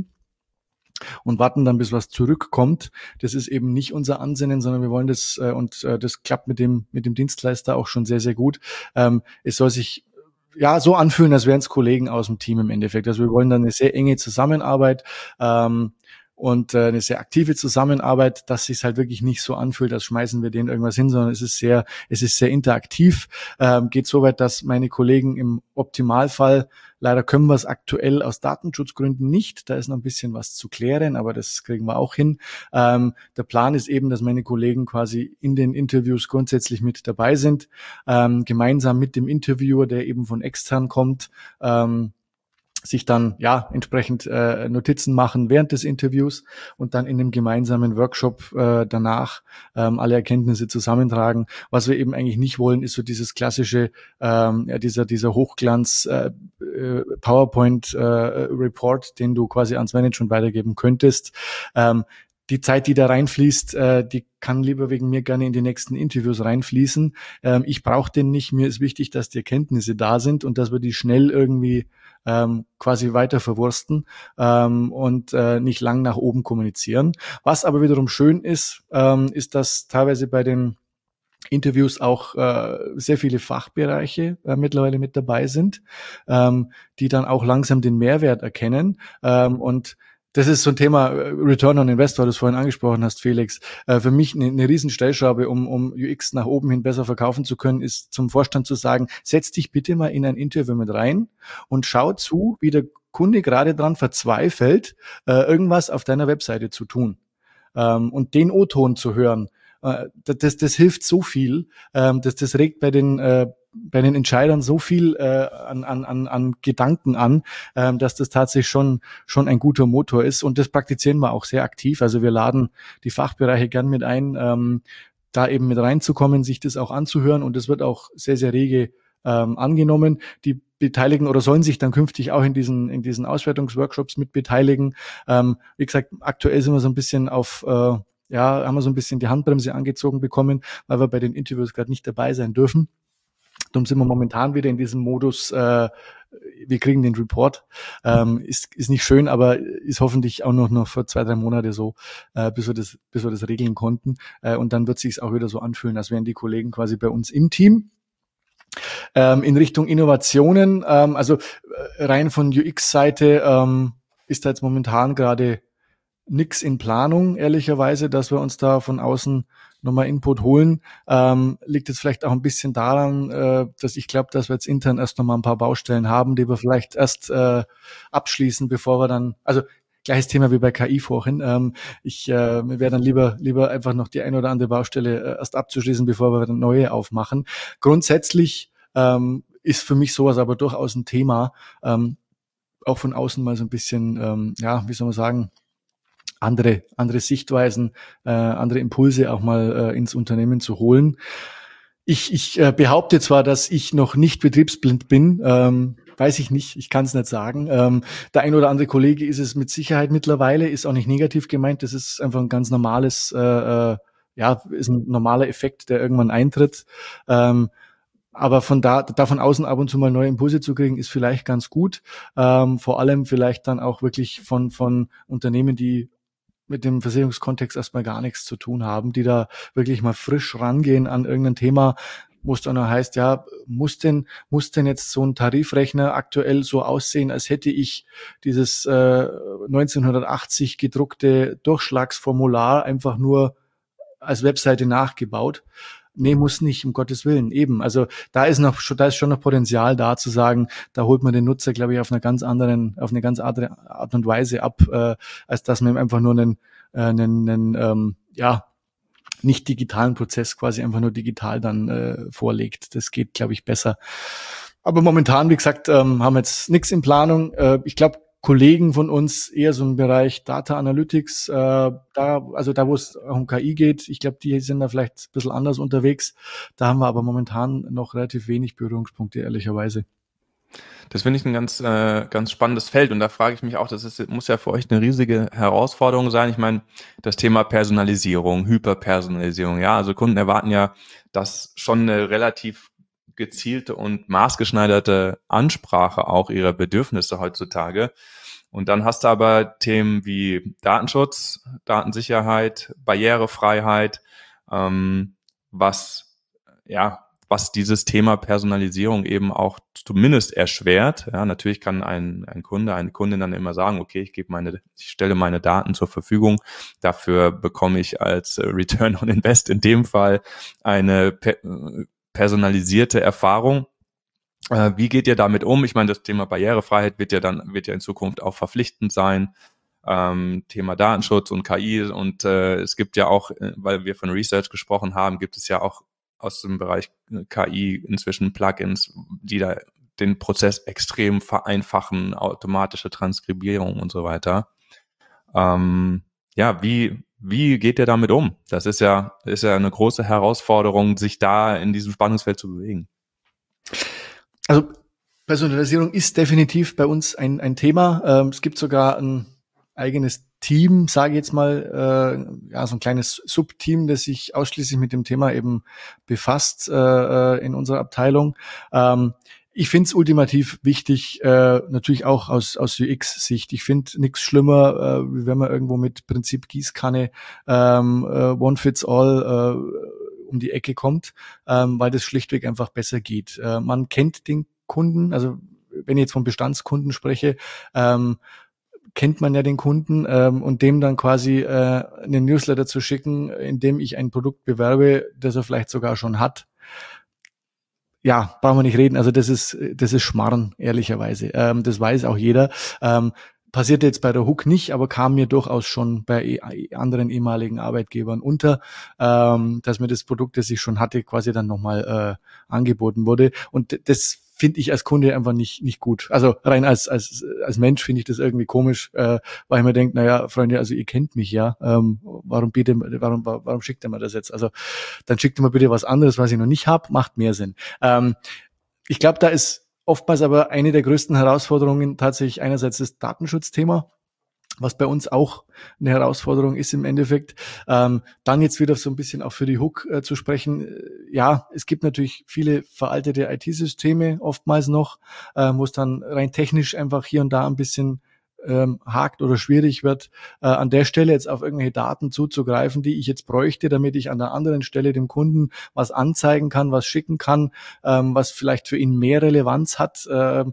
und warten dann, bis was zurückkommt. Das ist eben nicht unser Ansinnen, sondern wir wollen das, äh, und äh, das klappt mit dem mit dem Dienstleister auch schon sehr, sehr gut. Ähm, es soll sich ja so anfühlen, als wären es Kollegen aus dem Team im Endeffekt. Also wir wollen dann eine sehr enge Zusammenarbeit ähm, und äh, eine sehr aktive Zusammenarbeit, dass sich halt wirklich nicht so anfühlt, als schmeißen wir denen irgendwas hin, sondern es ist sehr, es ist sehr interaktiv. Ähm, geht so weit, dass meine Kollegen im Optimalfall, leider können wir es aktuell aus Datenschutzgründen nicht, da ist noch ein bisschen was zu klären, aber das kriegen wir auch hin. Ähm, der Plan ist eben, dass meine Kollegen quasi in den Interviews grundsätzlich mit dabei sind, ähm, gemeinsam mit dem Interviewer, der eben von extern kommt, ähm, sich dann ja entsprechend äh, Notizen machen während des Interviews und dann in einem gemeinsamen Workshop äh, danach ähm, alle Erkenntnisse zusammentragen. Was wir eben eigentlich nicht wollen, ist so dieses klassische, ähm, ja, dieser dieser Hochglanz äh, äh, PowerPoint äh, Report, den du quasi ans Management weitergeben könntest. Ähm, die Zeit, die da reinfließt, äh, die kann lieber wegen mir gerne in die nächsten Interviews reinfließen. Ähm, ich brauche den nicht. Mir ist wichtig, dass die Erkenntnisse da sind und dass wir die schnell irgendwie ähm, quasi weiter verwursten ähm, und äh, nicht lang nach oben kommunizieren. Was aber wiederum schön ist, ähm, ist, dass teilweise bei den Interviews auch äh, sehr viele Fachbereiche äh, mittlerweile mit dabei sind, ähm, die dann auch langsam den Mehrwert erkennen ähm, und das ist so ein Thema, Return on Investor, das du vorhin angesprochen hast, Felix. Äh, für mich eine, eine riesen Stellschraube, um, um U X nach oben hin besser verkaufen zu können, ist zum Vorstand zu sagen, setz dich bitte mal in ein Interview mit rein und schau zu, wie der Kunde gerade dran verzweifelt, äh, irgendwas auf deiner Webseite zu tun. Ähm, und den O-Ton zu hören, äh, das, das hilft so viel, ähm, das, das regt bei den äh, bei den Entscheidern so viel äh, an, an, an, an Gedanken an, ähm, dass das tatsächlich schon schon ein guter Motor ist. Und das praktizieren wir auch sehr aktiv. Also wir laden die Fachbereiche gern mit ein, ähm, da eben mit reinzukommen, sich das auch anzuhören. Und das wird auch sehr, sehr rege ähm, angenommen. Die beteiligen oder sollen sich dann künftig auch in diesen in diesen Auswertungsworkshops mit beteiligen. Ähm, wie gesagt, aktuell sind wir so ein bisschen auf äh, ja, haben wir so ein bisschen die Handbremse angezogen bekommen, weil wir bei den Interviews gerade nicht dabei sein dürfen. Darum sind wir momentan wieder in diesem Modus, äh, wir kriegen den Report. Ähm, ist, ist nicht schön, aber ist hoffentlich auch noch, noch für zwei, drei Monate so, äh, bis wir das, bis wir das regeln konnten. Äh, und dann wird sich's auch wieder so anfühlen, als wären die Kollegen quasi bei uns im Team. Ähm, in Richtung Innovationen, ähm, also äh, rein von U X-Seite ähm, ist da jetzt momentan gerade nix in Planung, ehrlicherweise, dass wir uns da von außen nochmal Input holen. Ähm, liegt jetzt vielleicht auch ein bisschen daran, äh, dass ich glaube, dass wir jetzt intern erst nochmal ein paar Baustellen haben, die wir vielleicht erst äh, abschließen, bevor wir dann, also gleiches Thema wie bei K I vorhin. Ähm, ich äh, mir wäre dann lieber lieber einfach noch die eine oder andere Baustelle äh, erst abzuschließen, bevor wir dann neue aufmachen. Grundsätzlich ähm, ist für mich sowas aber durchaus ein Thema, ähm, auch von außen mal so ein bisschen, ähm, ja, wie soll man sagen, andere andere Sichtweisen, äh, andere Impulse auch mal äh, ins Unternehmen zu holen. Ich, ich äh, behaupte zwar, dass ich noch nicht betriebsblind bin, ähm, weiß ich nicht, ich kann es nicht sagen. Ähm, der ein oder andere Kollege ist es mit Sicherheit mittlerweile, ist auch nicht negativ gemeint, das ist einfach ein ganz normales, äh, äh, ja, ist ein normaler Effekt, der irgendwann eintritt. Ähm, aber von da, da von außen ab und zu mal neue Impulse zu kriegen, ist vielleicht ganz gut. Ähm, vor allem vielleicht dann auch wirklich von, von Unternehmen, die mit dem Versicherungskontext erstmal gar nichts zu tun haben, die da wirklich mal frisch rangehen an irgendein Thema, wo es dann noch heißt, ja, muss denn, muss denn jetzt so ein Tarifrechner aktuell so aussehen, als hätte ich dieses äh, neunzehnhundertachtzig gedruckte Durchschlagsformular einfach nur als Webseite nachgebaut? Nee, muss nicht, um Gottes Willen, eben. Also da ist noch, da ist schon noch Potenzial da zu sagen, da holt man den Nutzer, glaube ich, auf einer ganz anderen, auf eine ganz andere Art und Weise ab, äh, als dass man ihm einfach nur einen, äh, einen, einen ähm, ja, nicht digitalen Prozess quasi einfach nur digital dann äh, vorlegt. Das geht, glaube ich, besser. Aber momentan, wie gesagt, ähm, haben wir jetzt nichts in Planung. Äh, ich glaube, Kollegen von uns eher so im Bereich Data Analytics, äh, da, also da, wo es auch um K I geht, ich glaube, die sind da vielleicht ein bisschen anders unterwegs. Da haben wir aber momentan noch relativ wenig Berührungspunkte, ehrlicherweise. Das finde ich ein ganz, äh, ganz spannendes Feld und da frage ich mich auch, das ist, muss ja für euch eine riesige Herausforderung sein. Ich meine, das Thema Personalisierung, Hyperpersonalisierung, ja, also Kunden erwarten ja, dass schon eine relativ gezielte und maßgeschneiderte Ansprache auch ihrer Bedürfnisse heutzutage. Und dann hast du aber Themen wie Datenschutz, Datensicherheit, Barrierefreiheit, ähm, was, ja, was dieses Thema Personalisierung eben auch zumindest erschwert. Ja, natürlich kann ein, ein Kunde, eine Kundin dann immer sagen, okay, ich gebe meine, ich stelle meine Daten zur Verfügung. Dafür bekomme ich als Return on Invest in dem Fall eine per, personalisierte Erfahrung. Äh, wie geht ihr damit um? Ich meine, das Thema Barrierefreiheit wird ja dann, wird ja in Zukunft auch verpflichtend sein. Ähm, Thema Datenschutz und K I und äh, es gibt ja auch, weil wir von Research gesprochen haben, gibt es ja auch aus dem Bereich K I inzwischen Plugins, die da den Prozess extrem vereinfachen, automatische Transkribierung und so weiter. Ähm, ja, wie, wie geht ihr damit um? Das ist ja, ist ja eine große Herausforderung, sich da in diesem Spannungsfeld zu bewegen. Also Personalisierung ist definitiv bei uns ein, ein Thema. Ähm, es gibt sogar ein eigenes Team, sage ich jetzt mal, äh, ja, so ein kleines Subteam, das sich ausschließlich mit dem Thema eben befasst äh, in unserer Abteilung. Ähm, ich finde es ultimativ wichtig, äh, natürlich auch aus, aus U X-Sicht. Ich finde nichts schlimmer, äh, wie wenn man irgendwo mit Prinzip Gießkanne ähm, äh, One Fits All äh, um die Ecke kommt, ähm, weil das schlichtweg einfach besser geht. Äh, man kennt den Kunden, also wenn ich jetzt von Bestandskunden spreche, ähm, kennt man ja den Kunden ähm, und dem dann quasi äh, einen Newsletter zu schicken, in dem ich ein Produkt bewerbe, das er vielleicht sogar schon hat. Ja, brauchen wir nicht reden. Also das ist das ist Schmarrn, ehrlicherweise. Ähm, das weiß auch jeder. Ähm, passierte jetzt bei der Hook nicht, aber kam mir durchaus schon bei e- anderen ehemaligen Arbeitgebern unter, ähm, dass mir das Produkt, das ich schon hatte, quasi dann nochmal äh, angeboten wurde. Und das finde ich als Kunde einfach nicht nicht gut. Also rein als als als Mensch finde ich das irgendwie komisch, äh, weil ich mir denke, naja, Freunde, also ihr kennt mich ja, ähm, warum bitte, warum warum schickt ihr mir das jetzt? Also dann schickt ihr mir bitte was anderes, was ich noch nicht habe, macht mehr Sinn. Ähm, ich glaube, da ist oftmals aber eine der größten Herausforderungen tatsächlich einerseits das Datenschutzthema, was bei uns auch eine Herausforderung ist im Endeffekt. Ähm, dann jetzt wieder so ein bisschen auch für die Hook äh, zu sprechen. Ja, es gibt natürlich viele veraltete I T-Systeme oftmals noch, äh, wo es dann rein technisch einfach hier und da ein bisschen ähm, hakt oder schwierig wird, äh, an der Stelle jetzt auf irgendwelche Daten zuzugreifen, die ich jetzt bräuchte, damit ich an der anderen Stelle dem Kunden was anzeigen kann, was schicken kann, ähm, was vielleicht für ihn mehr Relevanz hat. Ähm,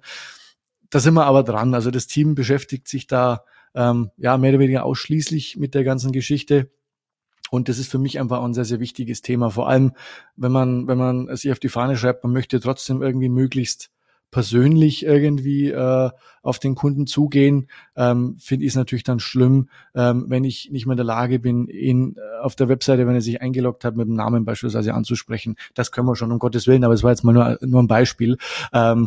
da sind wir aber dran. Also das Team beschäftigt sich da Ähm, ja, mehr oder weniger ausschließlich mit der ganzen Geschichte. Und das ist für mich einfach auch ein sehr, sehr wichtiges Thema. Vor allem, wenn man, wenn man sich auf die Fahne schreibt, man möchte trotzdem irgendwie möglichst persönlich irgendwie äh, auf den Kunden zugehen, ähm, finde ich es natürlich dann schlimm, ähm, wenn ich nicht mehr in der Lage bin, ihn äh, auf der Webseite, wenn er sich eingeloggt hat, mit dem Namen beispielsweise anzusprechen. Das können wir schon, um Gottes Willen, aber es war jetzt mal nur, nur ein Beispiel. Ähm,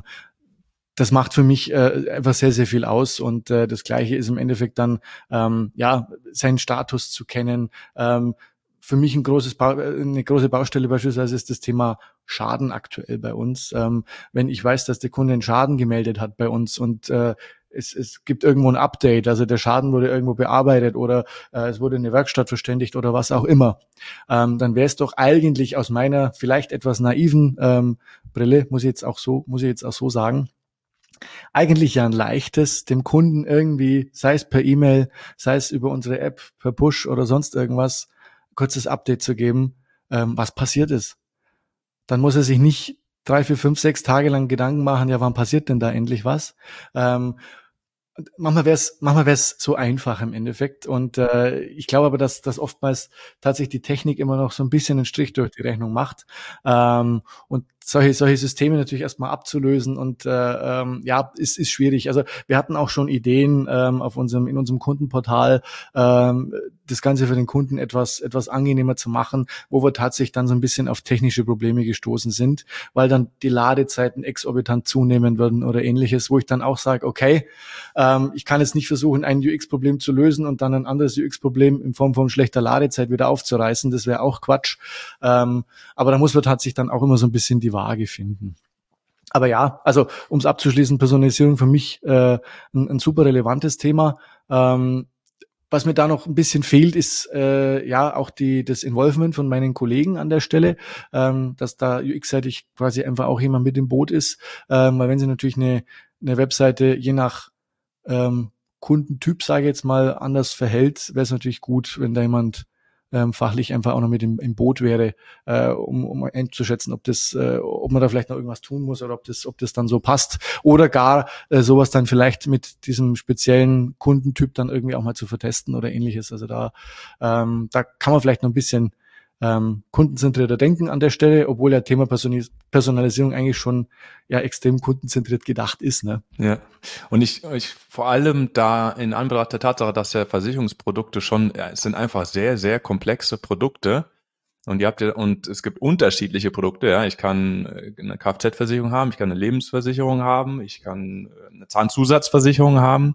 Das macht für mich äh, einfach sehr, sehr viel aus und äh, das Gleiche ist im Endeffekt dann, ähm, ja, seinen Status zu kennen. Ähm, für mich ein großes ba- eine große Baustelle beispielsweise ist das Thema Schaden aktuell bei uns. Ähm, wenn ich weiß, dass der Kunde einen Schaden gemeldet hat bei uns und äh, es, es gibt irgendwo ein Update, also der Schaden wurde irgendwo bearbeitet oder äh, es wurde eine Werkstatt verständigt oder was auch immer, ähm, dann wäre es doch eigentlich aus meiner vielleicht etwas naiven ähm, Brille, muss ich jetzt auch so, muss ich jetzt auch so sagen, eigentlich ja ein leichtes, dem Kunden irgendwie, sei es per E-Mail, sei es über unsere App, per Push oder sonst irgendwas, kurzes Update zu geben, ähm, was passiert ist. Dann muss er sich nicht drei, vier, fünf, sechs Tage lang Gedanken machen, ja, wann passiert denn da endlich was? Ähm, Manchmal wäre es manchmal wäre es so einfach im Endeffekt und äh, ich glaube aber, dass dass oftmals tatsächlich die Technik immer noch so ein bisschen einen Strich durch die Rechnung macht, ähm, und solche solche Systeme natürlich erstmal abzulösen und äh, ähm, ja, ist ist schwierig. Also wir hatten auch schon Ideen ähm, auf unserem in unserem Kundenportal, ähm, das Ganze für den Kunden etwas etwas angenehmer zu machen, wo wir tatsächlich dann so ein bisschen auf technische Probleme gestoßen sind, weil dann die Ladezeiten exorbitant zunehmen würden oder ähnliches, wo ich dann auch sage, okay, ähm, ich kann jetzt nicht versuchen, ein U X-Problem zu lösen und dann ein anderes U X-Problem in Form von schlechter Ladezeit wieder aufzureißen. Das wäre auch Quatsch. Ähm, aber da muss man tatsächlich dann auch immer so ein bisschen die Waage finden. Aber ja, also um es abzuschließen, Personalisierung für mich äh, ein, ein super relevantes Thema. Ähm, was mir da noch ein bisschen fehlt, ist äh, ja auch die das Involvement von meinen Kollegen an der Stelle, ähm, dass da U X-seitig quasi einfach auch jemand mit im Boot ist, ähm, weil wenn sie natürlich eine eine Webseite je nach ähm, Kundentyp, sage ich jetzt mal, anders verhält, wäre es natürlich gut, wenn da jemand ähm, fachlich einfach auch noch mit im, im Boot wäre, äh, um, um einzuschätzen, ob das, äh, ob man da vielleicht noch irgendwas tun muss oder ob das, ob das dann so passt oder gar äh, sowas dann vielleicht mit diesem speziellen Kundentyp dann irgendwie auch mal zu vertesten oder ähnliches. Also da, ähm, da kann man vielleicht noch ein bisschen ähm, kundenzentrierter denken an der Stelle, obwohl ja Thema Personis- Personalisierung eigentlich schon ja extrem kundenzentriert gedacht ist, ne? Ja. Und ich, ich vor allem da in Anbetracht der Tatsache, dass ja Versicherungsprodukte schon, ja, es sind einfach sehr, sehr komplexe Produkte. Und ihr habt ja, und es gibt unterschiedliche Produkte, ja. Ich kann eine Kfz-Versicherung haben, ich kann eine Lebensversicherung haben, ich kann eine Zahnzusatzversicherung haben.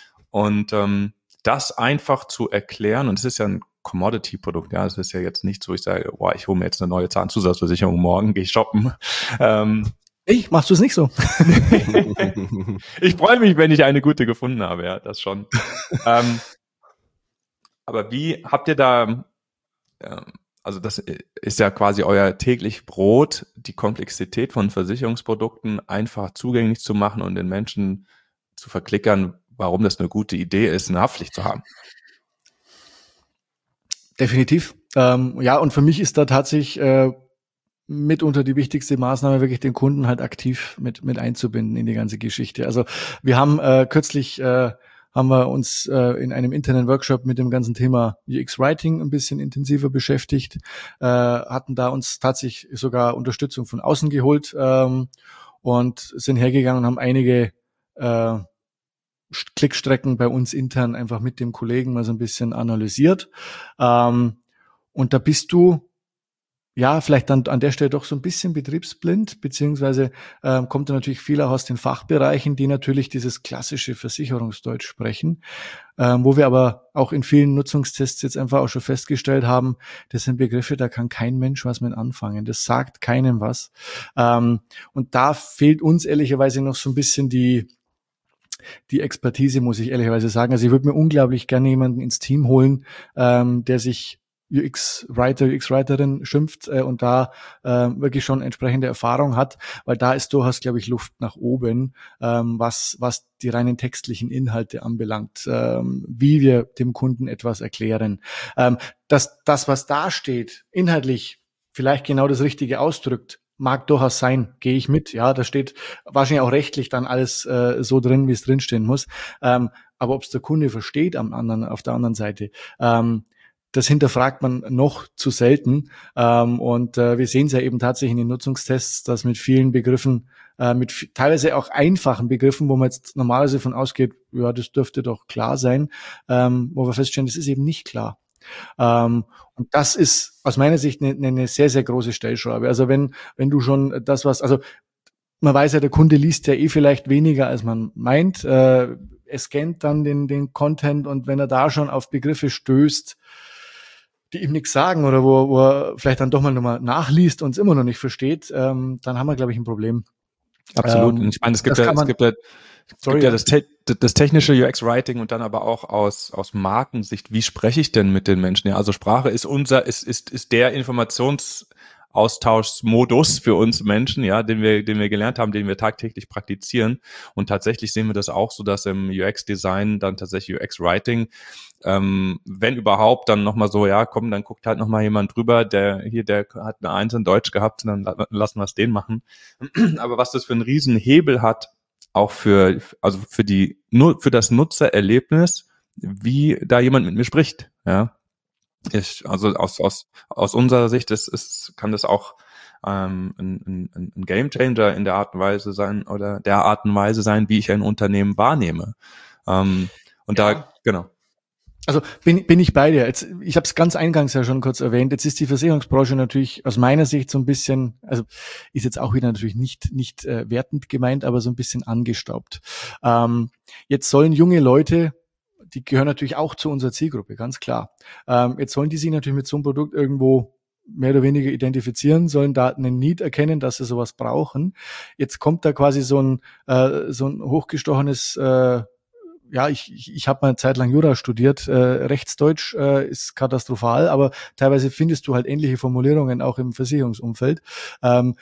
Und ähm, das einfach zu erklären, und es ist ja ein Commodity-Produkt, ja, es ist ja jetzt nicht so, ich sage, boah, ich hole mir jetzt eine neue Zahnzusatzversicherung, morgen gehe ich shoppen. Ähm, Ich, machst du es nicht so? ich freue mich, wenn ich eine gute gefunden habe, ja, das schon. ähm, aber wie habt ihr da, ähm, also das ist ja quasi euer täglich Brot, die Komplexität von Versicherungsprodukten einfach zugänglich zu machen und den Menschen zu verklickern, warum das eine gute Idee ist, eine Haftpflicht zu haben. Definitiv. Ähm, ja, und für mich ist da tatsächlich äh, mitunter die wichtigste Maßnahme, wirklich den Kunden halt aktiv mit mit einzubinden in die ganze Geschichte. Also wir haben äh, kürzlich äh, haben wir uns äh, in einem internen Workshop mit dem ganzen Thema U X-Writing ein bisschen intensiver beschäftigt, äh, hatten da uns tatsächlich sogar Unterstützung von außen geholt ähm, und sind hergegangen und haben einige äh, Klickstrecken bei uns intern einfach mit dem Kollegen mal so ein bisschen analysiert. Ähm, und da bist du ja, vielleicht dann an der Stelle doch so ein bisschen betriebsblind, beziehungsweise ähm, kommt da natürlich viel auch aus den Fachbereichen, die natürlich dieses klassische Versicherungsdeutsch sprechen, ähm, wo wir aber auch in vielen Nutzungstests jetzt einfach auch schon festgestellt haben, das sind Begriffe, da kann kein Mensch was mit anfangen, das sagt keinem was. Ähm, und da fehlt uns ehrlicherweise noch so ein bisschen die die Expertise, muss ich ehrlicherweise sagen. Also ich würde mir unglaublich gerne jemanden ins Team holen, ähm, der sich U X-Writer, U X-Writerin schimpft äh, und da äh, wirklich schon entsprechende Erfahrung hat, weil da ist durchaus, glaube ich, Luft nach oben, ähm, was was die reinen textlichen Inhalte anbelangt, ähm, wie wir dem Kunden etwas erklären. Ähm, dass das, was da steht, inhaltlich vielleicht genau das Richtige ausdrückt, mag durchaus sein, gehe ich mit. Ja, da steht wahrscheinlich auch rechtlich dann alles äh, so drin, wie es drinstehen muss. Ähm, aber ob es der Kunde versteht am anderen, auf der anderen Seite, ähm, das hinterfragt man noch zu selten. Ähm, und äh, wir sehen es ja eben tatsächlich in den Nutzungstests, dass mit vielen Begriffen, äh, mit f- teilweise auch einfachen Begriffen, wo man jetzt normalerweise davon ausgeht, ja, das dürfte doch klar sein, ähm, wo wir feststellen, das ist eben nicht klar. Ähm, und das ist aus meiner Sicht eine, eine sehr, sehr große Stellschraube. Also wenn, wenn du schon das, was, also man weiß ja, der Kunde liest ja eh vielleicht weniger, als man meint. Äh, er scannt dann den, den Content und wenn er da schon auf Begriffe stößt, die ihm nichts sagen oder wo, wo er vielleicht dann doch mal nochmal nachliest und es immer noch nicht versteht, ähm, dann haben wir, glaube ich, ein Problem. Absolut. Ähm, Und ich meine, es gibt das ja, kann es man, gibt ja, es sorry, gibt ja ja. das, te das technische U X-Writing und dann aber auch aus, aus Markensicht. Wie spreche ich denn mit den Menschen? Ja, also Sprache ist unser, ist, ist, ist der Informationsaustauschmodus für uns Menschen, ja, den wir, den wir gelernt haben, den wir tagtäglich praktizieren. Und tatsächlich sehen wir das auch so, dass im U X-Design dann tatsächlich U X-Writing, ähm, wenn überhaupt, dann nochmal so, ja, komm, dann guckt halt nochmal jemand drüber, der hier, der hat eine Eins in Deutsch gehabt, dann lassen wir es den machen. Aber was das für einen riesen Hebel hat, auch für, also für die, nur für das Nutzererlebnis, wie da jemand mit mir spricht, ja. Ich, also aus, aus, aus unserer Sicht ist, ist, kann das auch ähm, ein, ein, ein Gamechanger in der Art und Weise sein oder der Art und Weise sein, wie ich ein Unternehmen wahrnehme. Ähm, und Ja. da, genau. Also bin, bin ich bei dir. Jetzt, ich habe es ganz eingangs ja schon kurz erwähnt. Jetzt ist die Versicherungsbranche natürlich aus meiner Sicht so ein bisschen, also ist jetzt auch wieder natürlich nicht nicht äh, wertend gemeint, aber so ein bisschen angestaubt. Ähm, jetzt sollen junge Leute, die gehören natürlich auch zu unserer Zielgruppe, ganz klar. Ähm, jetzt sollen die sich natürlich mit so einem Produkt irgendwo mehr oder weniger identifizieren, sollen da einen Need erkennen, dass sie sowas brauchen. Jetzt kommt da quasi so ein äh, so ein hochgestochenes äh, ja, ich, ich, ich habe mal eine Zeit lang Jura studiert. Äh, Rechtsdeutsch äh, ist katastrophal, aber teilweise findest du halt ähnliche Formulierungen auch im Versicherungsumfeld. Ähm,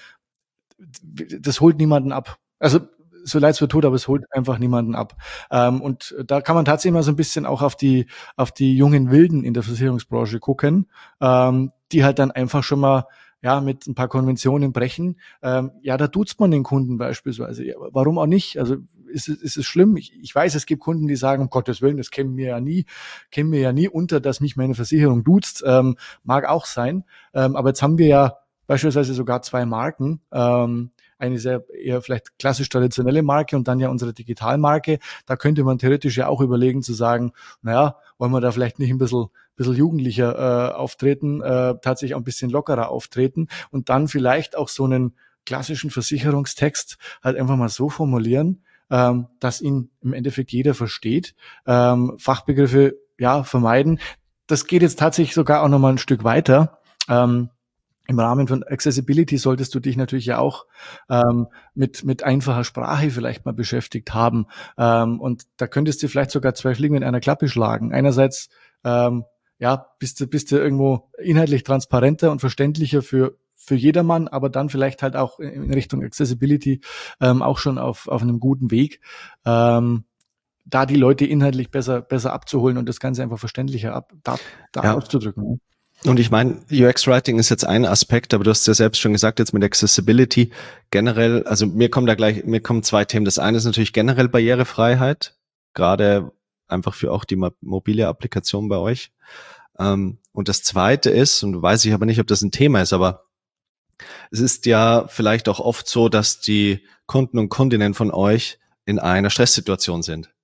das holt niemanden ab. Also so leid es mir tut, aber es holt einfach niemanden ab. Ähm, und da kann man tatsächlich mal so ein bisschen auch auf die auf die jungen Wilden in der Versicherungsbranche gucken, ähm, die halt dann einfach schon mal ja mit ein paar Konventionen brechen. Ähm, ja, da duzt man den Kunden beispielsweise. Ja, warum auch nicht? Also ist es, ist es schlimm? Ich, ich weiß, es gibt Kunden, die sagen, um Gottes Willen, das käme mir ja nie, käme mir ja nie unter, dass mich meine Versicherung duzt. Ähm, mag auch sein. Ähm, aber jetzt haben wir ja beispielsweise sogar zwei Marken. Ähm, eine sehr eher vielleicht klassisch traditionelle Marke und dann ja unsere Digitalmarke. Da könnte man theoretisch ja auch überlegen zu sagen, naja, wollen wir da vielleicht nicht ein bisschen, bisschen jugendlicher äh, auftreten, äh, tatsächlich auch ein bisschen lockerer auftreten und dann vielleicht auch so einen klassischen Versicherungstext halt einfach mal so formulieren, ähm, dass ihn im Endeffekt jeder versteht. Ähm, Fachbegriffe, ja, vermeiden. Das geht jetzt tatsächlich sogar auch nochmal ein Stück weiter. Ähm, Im Rahmen von Accessibility solltest du dich natürlich ja auch ähm, mit mit einfacher Sprache vielleicht mal beschäftigt haben. Ähm, und da könntest du vielleicht sogar zwei Fliegen in einer Klappe schlagen. Einerseits ähm, ja, bist du bist du irgendwo inhaltlich transparenter und verständlicher für für jedermann, aber dann vielleicht halt auch in Richtung Accessibility ähm, auch schon auf auf einem guten Weg. Ähm, da die Leute inhaltlich besser besser abzuholen und das Ganze einfach verständlicher ab, da, da Ja. auszudrücken. Und ich meine, U X-Writing ist jetzt ein Aspekt, aber du hast ja selbst schon gesagt, jetzt mit Accessibility generell, also mir kommen da gleich, mir kommen zwei Themen. Das eine ist natürlich generell Barrierefreiheit, gerade einfach für auch die mobile Applikation bei euch. Und das zweite ist, und weiß ich aber nicht, ob das ein Thema ist, aber es ist ja vielleicht auch oft so, dass die Kunden und Kundinnen von euch in einer Stresssituation sind.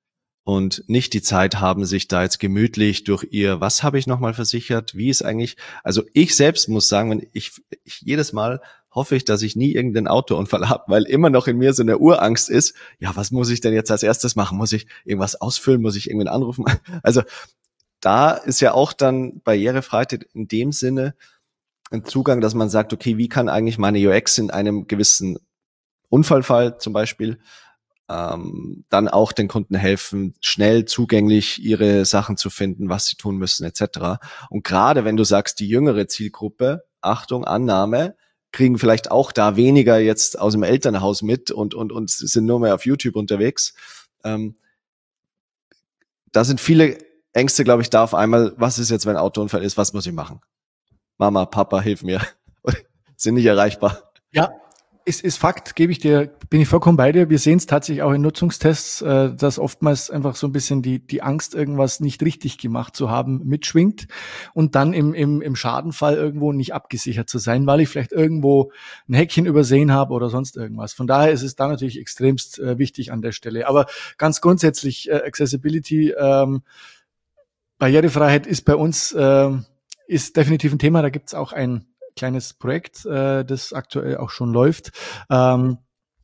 und nicht die Zeit haben, sich da jetzt gemütlich durch ihr, was habe ich nochmal versichert, wie ist eigentlich, also ich selbst muss sagen, wenn ich, ich jedes Mal hoffe ich, dass ich nie irgendeinen Autounfall habe, weil immer noch in mir so eine Urangst ist, ja, was muss ich denn jetzt als erstes machen? Muss ich irgendwas ausfüllen? Muss ich irgendwen anrufen? Also da ist ja auch dann Barrierefreiheit in dem Sinne ein Zugang, dass man sagt, okay, wie kann eigentlich meine U X in einem gewissen Unfallfall zum Beispiel ähm, dann auch den Kunden helfen, schnell zugänglich ihre Sachen zu finden, was sie tun müssen et cetera. Und gerade wenn du sagst, die jüngere Zielgruppe, Achtung, Annahme, kriegen vielleicht auch da weniger jetzt aus dem Elternhaus mit und und und sind nur mehr auf YouTube unterwegs. Ähm, da sind viele Ängste, glaube ich, da auf einmal, was ist jetzt, wenn ein Autounfall ist, was muss ich machen? Mama, Papa, hilf mir. Sind nicht erreichbar. Ja, ist, ist Fakt, gebe ich dir, bin ich vollkommen bei dir. Wir sehen es tatsächlich auch in Nutzungstests, äh, dass oftmals einfach so ein bisschen die, die Angst, irgendwas nicht richtig gemacht zu haben, mitschwingt und dann im, im, im Schadenfall irgendwo nicht abgesichert zu sein, weil ich vielleicht irgendwo ein Häkchen übersehen habe oder sonst irgendwas. Von daher ist es da natürlich extremst äh, wichtig an der Stelle. Aber ganz grundsätzlich, äh, Accessibility, ähm, Barrierefreiheit ist bei uns, äh, ist definitiv ein Thema. Da gibt es auch ein kleines Projekt, äh, das aktuell auch schon läuft. Ähm,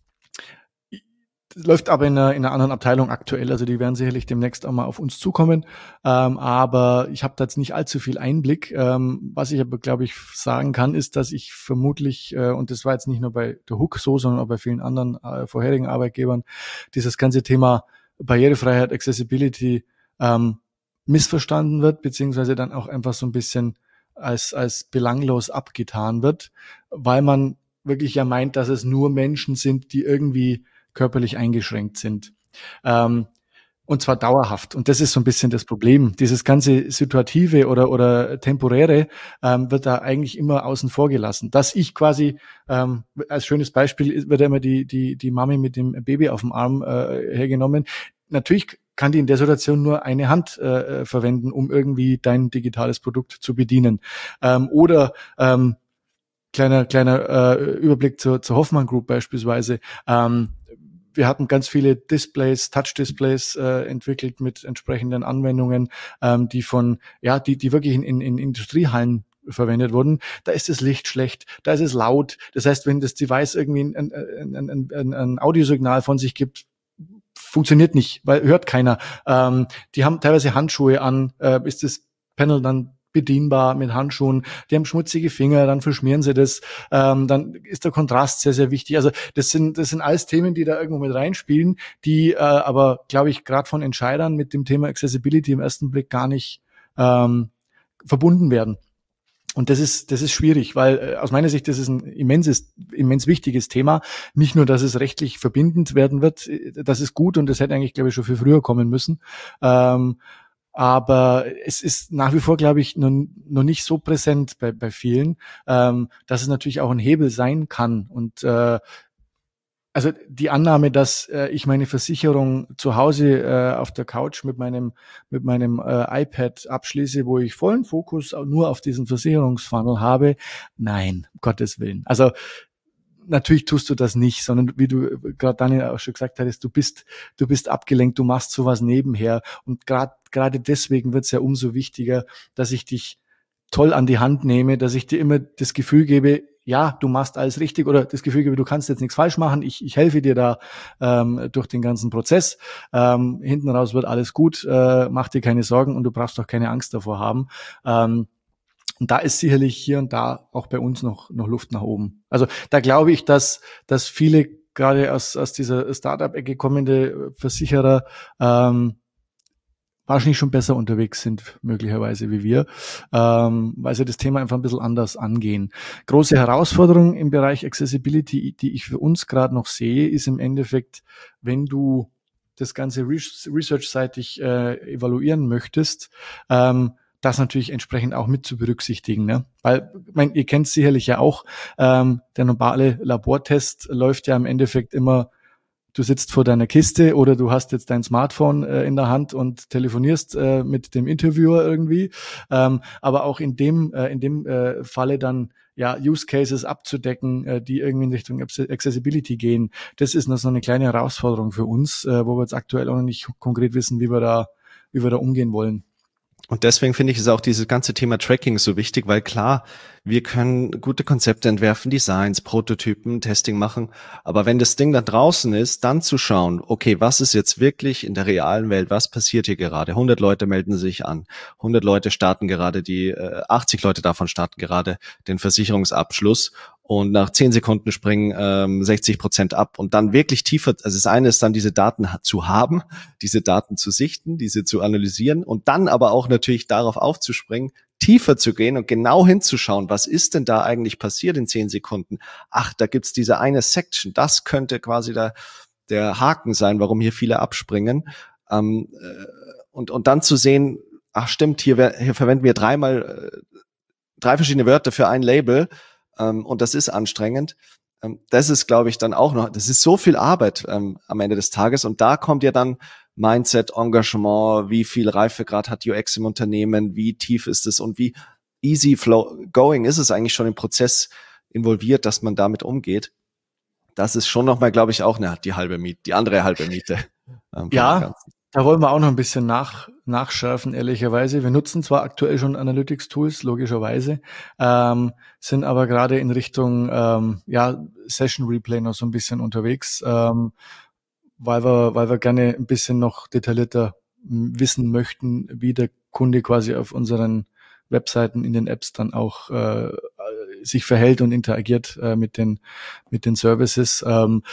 läuft aber in einer, in einer anderen Abteilung aktuell. Also die werden sicherlich demnächst auch mal auf uns zukommen. Ähm, aber ich habe da jetzt nicht allzu viel Einblick. Ähm, was ich aber, glaube ich, sagen kann, ist, dass ich vermutlich, äh, und das war jetzt nicht nur bei der Hook so, sondern auch bei vielen anderen äh, vorherigen Arbeitgebern, dieses ganze Thema Barrierefreiheit, Accessibility ähm, missverstanden wird, beziehungsweise dann auch einfach so ein bisschen als als belanglos abgetan wird, weil man wirklich ja meint, dass es nur Menschen sind, die irgendwie körperlich eingeschränkt sind. Ähm, und zwar dauerhaft. Und das ist so ein bisschen das Problem. Dieses ganze Situative oder oder Temporäre ähm, wird da eigentlich immer außen vor gelassen. Dass ich quasi, ähm, als schönes Beispiel wird immer die die die Mami mit dem Baby auf dem Arm äh, hergenommen. Natürlich kann die in der Situation nur eine Hand äh, verwenden, um irgendwie dein digitales Produkt zu bedienen. Ähm, oder ähm, kleiner kleiner äh, Überblick zur, zur Hoffmann Group beispielsweise. Ähm, wir hatten ganz viele Displays, Touch-Displays äh, entwickelt mit entsprechenden Anwendungen, ähm, die von ja, die die wirklich in, in, in Industriehallen verwendet wurden. Da ist das Licht schlecht, da ist es laut. Das heißt, wenn das Device irgendwie ein, ein, ein, ein, ein Audiosignal von sich gibt, funktioniert nicht, weil hört keiner. Ähm, die haben teilweise Handschuhe an, äh, ist das Panel dann bedienbar mit Handschuhen, die haben schmutzige Finger, dann verschmieren sie das, ähm, dann ist der Kontrast sehr, sehr wichtig. Also das sind das sind alles Themen, die da irgendwo mit reinspielen, die äh, aber, glaube ich, gerade von Entscheidern mit dem Thema Accessibility im ersten Blick gar nicht ähm, verbunden werden. Und das ist, das ist schwierig, weil äh, aus meiner Sicht das ist ein immenses, immens wichtiges Thema. Nicht nur, dass es rechtlich verbindend werden wird, das ist gut und das hätte eigentlich, glaube ich, schon viel früher kommen müssen. Ähm, aber es ist nach wie vor, glaube ich, noch, noch nicht so präsent bei, bei vielen, ähm, dass es natürlich auch ein Hebel sein kann. Und äh, also die Annahme, dass äh, ich meine Versicherung zu Hause äh, auf der Couch mit meinem mit meinem äh, iPad abschließe, wo ich vollen Fokus nur auf diesen Versicherungsfunnel habe, nein, um Gottes Willen. Also natürlich tust du das nicht, sondern wie du gerade Daniel auch schon gesagt hattest, du bist du bist abgelenkt, du machst sowas nebenher und gerade gerade deswegen wird es ja umso wichtiger, dass ich dich toll an die Hand nehme, dass ich dir immer das Gefühl gebe, ja, du machst alles richtig oder das Gefühl gebe, du kannst jetzt nichts falsch machen, ich, ich helfe dir da ähm, durch den ganzen Prozess. Ähm, hinten raus wird alles gut, äh, mach dir keine Sorgen und du brauchst auch keine Angst davor haben. Ähm, und da ist sicherlich hier und da auch bei uns noch noch Luft nach oben. Also da glaube ich, dass dass viele gerade aus aus dieser Startup-Ecke kommende Versicherer ähm, wahrscheinlich schon besser unterwegs sind, möglicherweise wie wir, ähm, weil sie das Thema einfach ein bisschen anders angehen. Große Herausforderung im Bereich Accessibility, die ich für uns gerade noch sehe, ist im Endeffekt, wenn du das Ganze research-seitig äh, evaluieren möchtest, ähm, das natürlich entsprechend auch mit zu berücksichtigen. Ne? Weil, ich mein, ihr kennt sicherlich ja auch, ähm, der normale Labortest läuft ja im Endeffekt immer du sitzt vor deiner Kiste oder du hast jetzt dein Smartphone äh, in der Hand und telefonierst äh, mit dem Interviewer irgendwie. Ähm, aber auch in dem äh, in dem äh, Falle dann ja Use Cases abzudecken, äh, die irgendwie in Richtung Accessibility gehen. Das ist noch so eine kleine Herausforderung für uns, äh, wo wir jetzt aktuell auch noch nicht konkret wissen, wie wir da wie wir da umgehen wollen. Und deswegen finde ich es auch dieses ganze Thema Tracking so wichtig, weil klar, wir können gute Konzepte entwerfen, Designs, Prototypen, Testing machen. Aber wenn das Ding da draußen ist, dann zu schauen, okay, was ist jetzt wirklich in der realen Welt, was passiert hier gerade? hundert Leute melden sich an, hundert Leute starten gerade die, äh, achtzig Leute davon starten gerade den Versicherungsabschluss. Und nach zehn Sekunden springen ähm, sechzig Prozent ab und dann wirklich tiefer, also das eine ist dann diese Daten zu haben, diese Daten zu sichten, diese zu analysieren und dann aber auch natürlich darauf aufzuspringen, tiefer zu gehen und genau hinzuschauen, was ist denn da eigentlich passiert in zehn Sekunden? Ach, da gibt's diese eine Section, das könnte quasi der, der Haken sein, warum hier viele abspringen. Ähm, äh, und, und dann zu sehen, ach stimmt, hier, hier verwenden wir dreimal, äh, drei verschiedene Wörter für ein Label, Um, und das ist anstrengend. Um, das ist, glaube ich, dann auch noch, das ist so viel Arbeit um, am Ende des Tages. Und da kommt ja dann Mindset, Engagement, wie viel Reifegrad hat U X im Unternehmen, wie tief ist es und wie easy flow going ist es eigentlich schon im Prozess involviert, dass man damit umgeht. Das ist schon nochmal, glaube ich, auch eine, die halbe Miete, die andere halbe Miete. Um, ja, da wollen wir auch noch ein bisschen nach, nachschärfen, ehrlicherweise. Wir nutzen zwar aktuell schon Analytics-Tools, logischerweise, ähm, sind aber gerade in Richtung ähm, ja Session Replay noch so ein bisschen unterwegs, ähm, weil wir, weil wir gerne ein bisschen noch detaillierter wissen möchten, wie der Kunde quasi auf unseren Webseiten in den Apps dann auch äh, sich verhält und interagiert äh, mit den mit den Services. Ähm,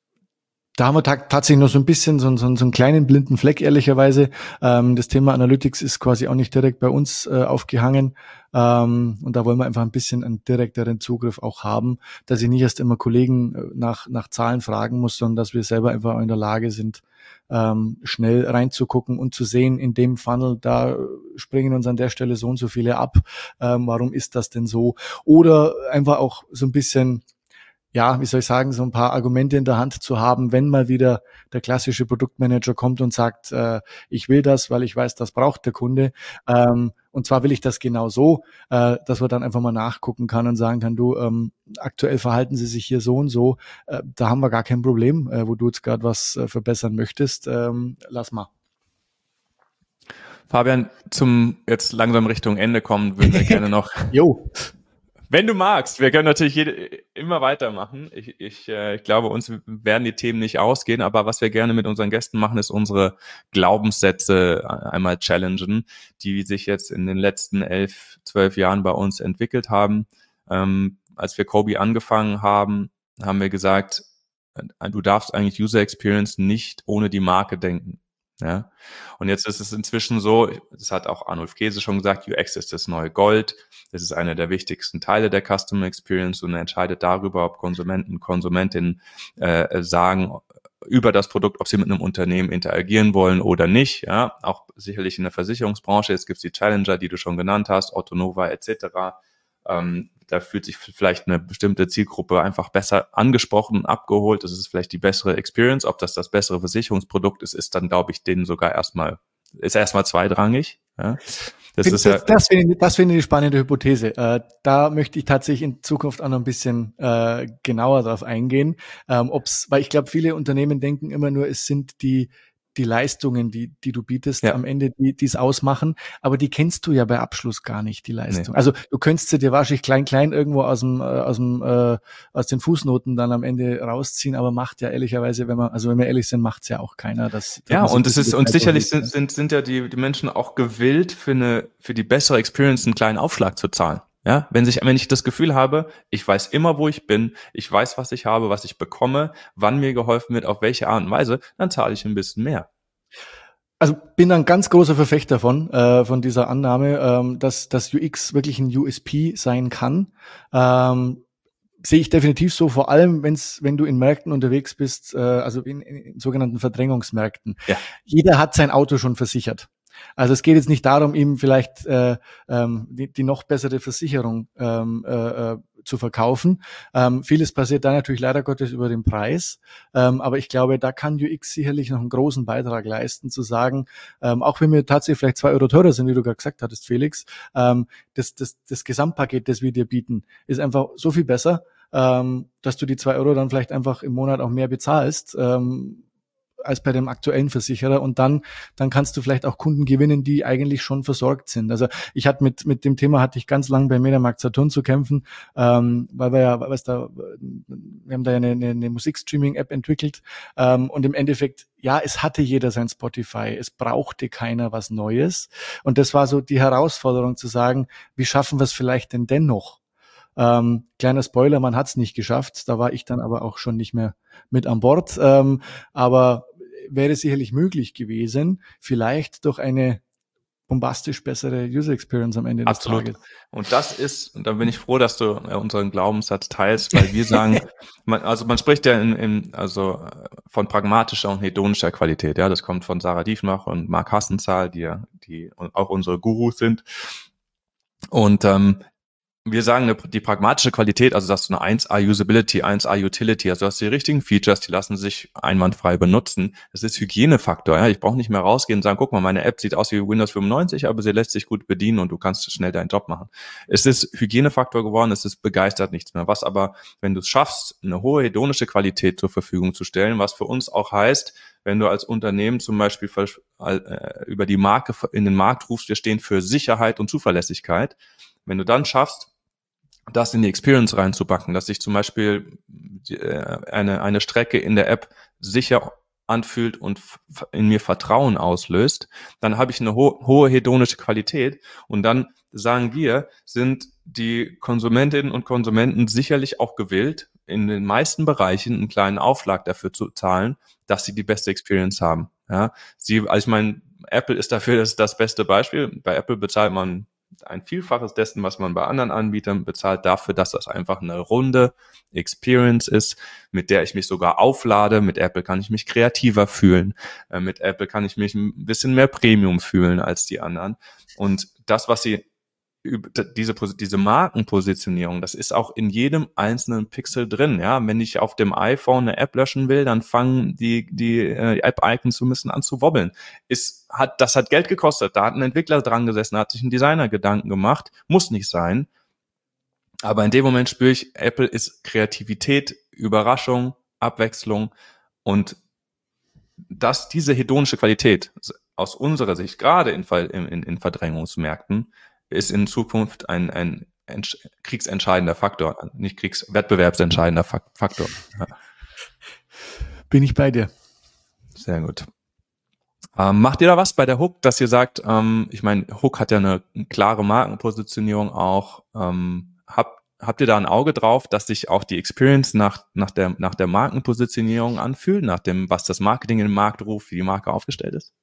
Da haben wir ta- tatsächlich noch so ein bisschen so, so, so einen kleinen blinden Fleck, ehrlicherweise. Ähm, das Thema Analytics ist quasi auch nicht direkt bei uns äh, aufgehangen. Ähm, und da wollen wir einfach ein bisschen einen direkteren Zugriff auch haben, dass ich nicht erst immer Kollegen nach, nach Zahlen fragen muss, sondern dass wir selber einfach in der Lage sind, ähm, schnell reinzugucken und zu sehen, in dem Funnel, da springen uns an der Stelle so und so viele ab. Ähm, warum ist das denn so? Oder einfach auch so ein bisschen, ja, wie soll ich sagen, so ein paar Argumente in der Hand zu haben, wenn mal wieder der klassische Produktmanager kommt und sagt, äh, ich will das, weil ich weiß, das braucht der Kunde. Ähm, und zwar will ich das genau so, äh, dass man dann einfach mal nachgucken kann und sagen kann, du, ähm, aktuell verhalten sie sich hier so und so, äh, da haben wir gar kein Problem, äh, wo du jetzt gerade was äh, verbessern möchtest. Ähm, lass mal. Fabian, zum jetzt langsam Richtung Ende kommen, würden wir gerne noch... Jo. Wenn du magst, wir können natürlich jede, immer weitermachen. Ich, ich, äh, ich glaube, uns werden die Themen nicht ausgehen, aber was wir gerne mit unseren Gästen machen, ist unsere Glaubenssätze einmal challengen, die sich jetzt in den letzten elf, zwölf Jahren bei uns entwickelt haben. Ähm, als wir Kobi angefangen haben, haben wir gesagt, du darfst eigentlich User Experience nicht ohne die Marke denken. Ja, und jetzt ist es inzwischen so, das hat auch Arnulf Käse schon gesagt, U X ist das neue Gold. Das ist einer der wichtigsten Teile der Customer Experience und entscheidet darüber, ob Konsumenten, Konsumentinnen äh, sagen über das Produkt, ob sie mit einem Unternehmen interagieren wollen oder nicht. Ja, auch sicherlich in der Versicherungsbranche. Jetzt gibt es die Challenger, die du schon genannt hast, Otto Nova et cetera. Ähm, da fühlt sich vielleicht eine bestimmte Zielgruppe einfach besser angesprochen und abgeholt. Das ist vielleicht die bessere Experience. Ob das das bessere Versicherungsprodukt ist, ist dann, glaube ich, denen sogar erstmal, ist erstmal zweitrangig. Ja. Das, das, ist ja, das, finde ich, das finde ich eine spannende Hypothese. Äh, da möchte ich tatsächlich in Zukunft auch noch ein bisschen äh, genauer drauf eingehen. Ähm, ob's, weil ich glaube, viele Unternehmen denken immer nur, es sind die die Leistungen, die die du bietest, ja. am Ende, die die es ausmachen, aber die kennst du ja bei Abschluss gar nicht, die Leistung. Nee. Also du könntest sie dir wahrscheinlich klein klein irgendwo aus dem äh, aus dem äh, aus den Fußnoten dann am Ende rausziehen, aber macht ja ehrlicherweise, wenn man also wenn wir ehrlich sind, macht's ja auch keiner. Das, das ja, und es ist und sicherlich sind sind sind ja die die Menschen auch gewillt, für eine für die bessere Experience einen kleinen Aufschlag zu zahlen. Ja, wenn sich, wenn ich das Gefühl habe, ich weiß immer, wo ich bin, ich weiß, was ich habe, was ich bekomme, wann mir geholfen wird, auf welche Art und Weise, dann zahle ich ein bisschen mehr. Also bin ein ganz großer Verfechter von äh, von dieser Annahme, ähm, dass dass U X wirklich ein U S P sein kann. Ähm, sehe ich definitiv so, vor allem wenn's, wenn du in Märkten unterwegs bist, äh, also in, in sogenannten Verdrängungsmärkten. Ja. Jeder hat sein Auto schon versichert. Also es geht jetzt nicht darum, ihm vielleicht äh, ähm, die, die noch bessere Versicherung ähm, äh, zu verkaufen. Ähm, vieles passiert da natürlich leider Gottes über den Preis, ähm, aber ich glaube, da kann U X sicherlich noch einen großen Beitrag leisten, zu sagen, ähm, auch wenn wir tatsächlich vielleicht zwei Euro teurer sind, wie du gerade gesagt hattest, Felix, ähm, das, das, das Gesamtpaket, das wir dir bieten, ist einfach so viel besser, ähm, dass du die zwei Euro dann vielleicht einfach im Monat auch mehr bezahlst, ähm, als bei dem aktuellen Versicherer, und dann dann kannst du vielleicht auch Kunden gewinnen, die eigentlich schon versorgt sind. Also ich hatte mit mit dem Thema hatte ich ganz lang bei Mediamarkt Saturn zu kämpfen, ähm, weil wir ja, was da, wir haben da ja eine, eine, eine Musikstreaming-App entwickelt, ähm, und im Endeffekt, ja, es hatte jeder sein Spotify, es brauchte keiner was Neues, und das war so die Herausforderung zu sagen, wie schaffen wir es vielleicht denn dennoch? Ähm, kleiner Spoiler, man hat es nicht geschafft, da war ich dann aber auch schon nicht mehr mit an Bord, ähm, aber wäre sicherlich möglich gewesen, vielleicht durch eine bombastisch bessere User Experience am Ende des Absolut. Tages. Und das ist, und da bin ich froh, dass du äh, unseren Glaubenssatz teilst, weil wir sagen, man, also man spricht ja in, in, also äh, von pragmatischer und hedonischer Qualität. Ja, das kommt von Sarah Diefenbach und Mark Hassenzahl, die ja, die auch unsere Gurus sind. Und ähm, wir sagen, die pragmatische Qualität, also dass du eine eins A Usability, eins A Utility, also du hast die richtigen Features, die lassen sich einwandfrei benutzen. Das ist Hygienefaktor. Ja, ich brauche nicht mehr rausgehen und sagen, guck mal, meine App sieht aus wie Windows fünfundneunzig, aber sie lässt sich gut bedienen und du kannst schnell deinen Job machen. Es ist Hygienefaktor geworden, es ist begeistert nichts mehr. Was aber, wenn du es schaffst, eine hohe hedonische Qualität zur Verfügung zu stellen, was für uns auch heißt, wenn du als Unternehmen zum Beispiel über die Marke in den Markt rufst, wir stehen für Sicherheit und Zuverlässigkeit. Wenn du dann schaffst, das in die Experience reinzupacken, dass sich zum Beispiel eine, eine Strecke in der App sicher anfühlt und in mir Vertrauen auslöst, dann habe ich eine ho- hohe hedonische Qualität, und dann sagen wir, sind die Konsumentinnen und Konsumenten sicherlich auch gewillt, in den meisten Bereichen einen kleinen Aufschlag dafür zu zahlen, dass sie die beste Experience haben. Ja, sie, also ich meine, Apple ist dafür das, das beste Beispiel. Bei Apple bezahlt man ein Vielfaches dessen, was man bei anderen Anbietern bezahlt, dafür, dass das einfach eine runde Experience ist, mit der ich mich sogar auflade. Mit Apple kann ich mich kreativer fühlen. Äh, mit Apple kann ich mich ein bisschen mehr Premium fühlen als die anderen. Und das, was sie diese diese Markenpositionierung, das ist auch in jedem einzelnen Pixel drin. Ja, wenn ich auf dem iPhone eine App löschen will, dann fangen die die äh, App-Icons so ein bisschen an zu wobbeln. Ist hat das hat Geld gekostet. Da hat ein Entwickler dran gesessen, hat sich ein Designer Gedanken gemacht. Muss nicht sein. Aber in dem Moment spüre ich, Apple ist Kreativität, Überraschung, Abwechslung, und dass diese hedonische Qualität aus unserer Sicht gerade in in, in Verdrängungsmärkten ist in Zukunft ein, ein kriegsentscheidender Faktor, nicht kriegswettbewerbsentscheidender Faktor. Ja. Bin ich bei dir. Sehr gut. Ähm, macht ihr da was bei der Hook, dass ihr sagt, ähm, ich meine, Hook hat ja eine klare Markenpositionierung auch, ähm, habt, habt ihr da ein Auge drauf, dass sich auch die Experience nach, nach der, nach der Markenpositionierung anfühlt, nach dem, was das Marketing in den Markt ruft, wie die Marke aufgestellt ist?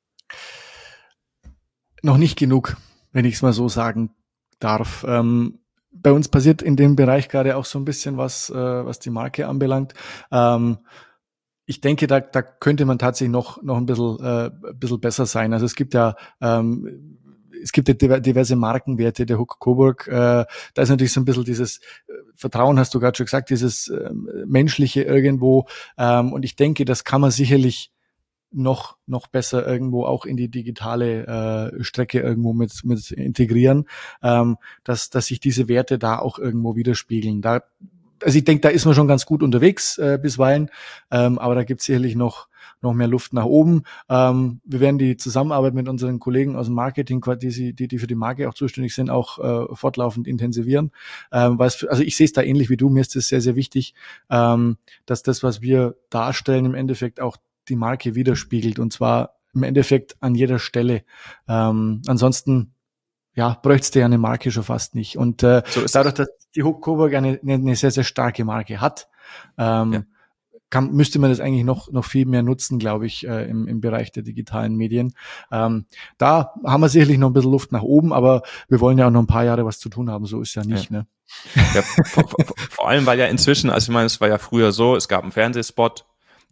Noch nicht genug, wenn ich es mal so sagen darf. Ähm, bei uns passiert in dem Bereich gerade auch so ein bisschen was, äh, was die Marke anbelangt. Ähm, ich denke, da, da könnte man tatsächlich noch, noch ein bisschen, äh, ein bisschen besser sein. Also es gibt ja, ähm, es gibt ja diverse Markenwerte der Hook Coburg. Äh, da ist natürlich so ein bisschen dieses Vertrauen, hast du gerade schon gesagt, dieses äh, menschliche irgendwo. Ähm, und ich denke, das kann man sicherlich noch noch besser irgendwo auch in die digitale äh, Strecke irgendwo mit mit integrieren, ähm, dass dass sich diese Werte da auch irgendwo widerspiegeln. Da, also ich denke, da ist man schon ganz gut unterwegs äh, bisweilen, ähm, aber da gibt es sicherlich noch noch mehr Luft nach oben. Ähm, wir werden die Zusammenarbeit mit unseren Kollegen aus dem Marketing, die die, die für die Marke auch zuständig sind, auch äh, fortlaufend intensivieren. Ähm, was, also ich sehe es da ähnlich wie du. Mir ist es sehr sehr wichtig, ähm, dass das, was wir darstellen, im Endeffekt auch die Marke widerspiegelt, und zwar im Endeffekt an jeder Stelle. Ähm, ansonsten, ja, bräuchte ja eine Marke schon fast nicht. Und äh, so dadurch, dass die Hook Coburg eine, eine sehr, sehr starke Marke hat, ähm, ja. kann, müsste man das eigentlich noch noch viel mehr nutzen, glaube ich, äh, im, im Bereich der digitalen Medien. Ähm, da haben wir sicherlich noch ein bisschen Luft nach oben, aber wir wollen ja auch noch ein paar Jahre was zu tun haben, so ist ja nicht. Ja. Ne? Ja, vor, vor, vor allem, weil ja inzwischen, also ich meine, es war ja früher so, es gab einen Fernsehspot,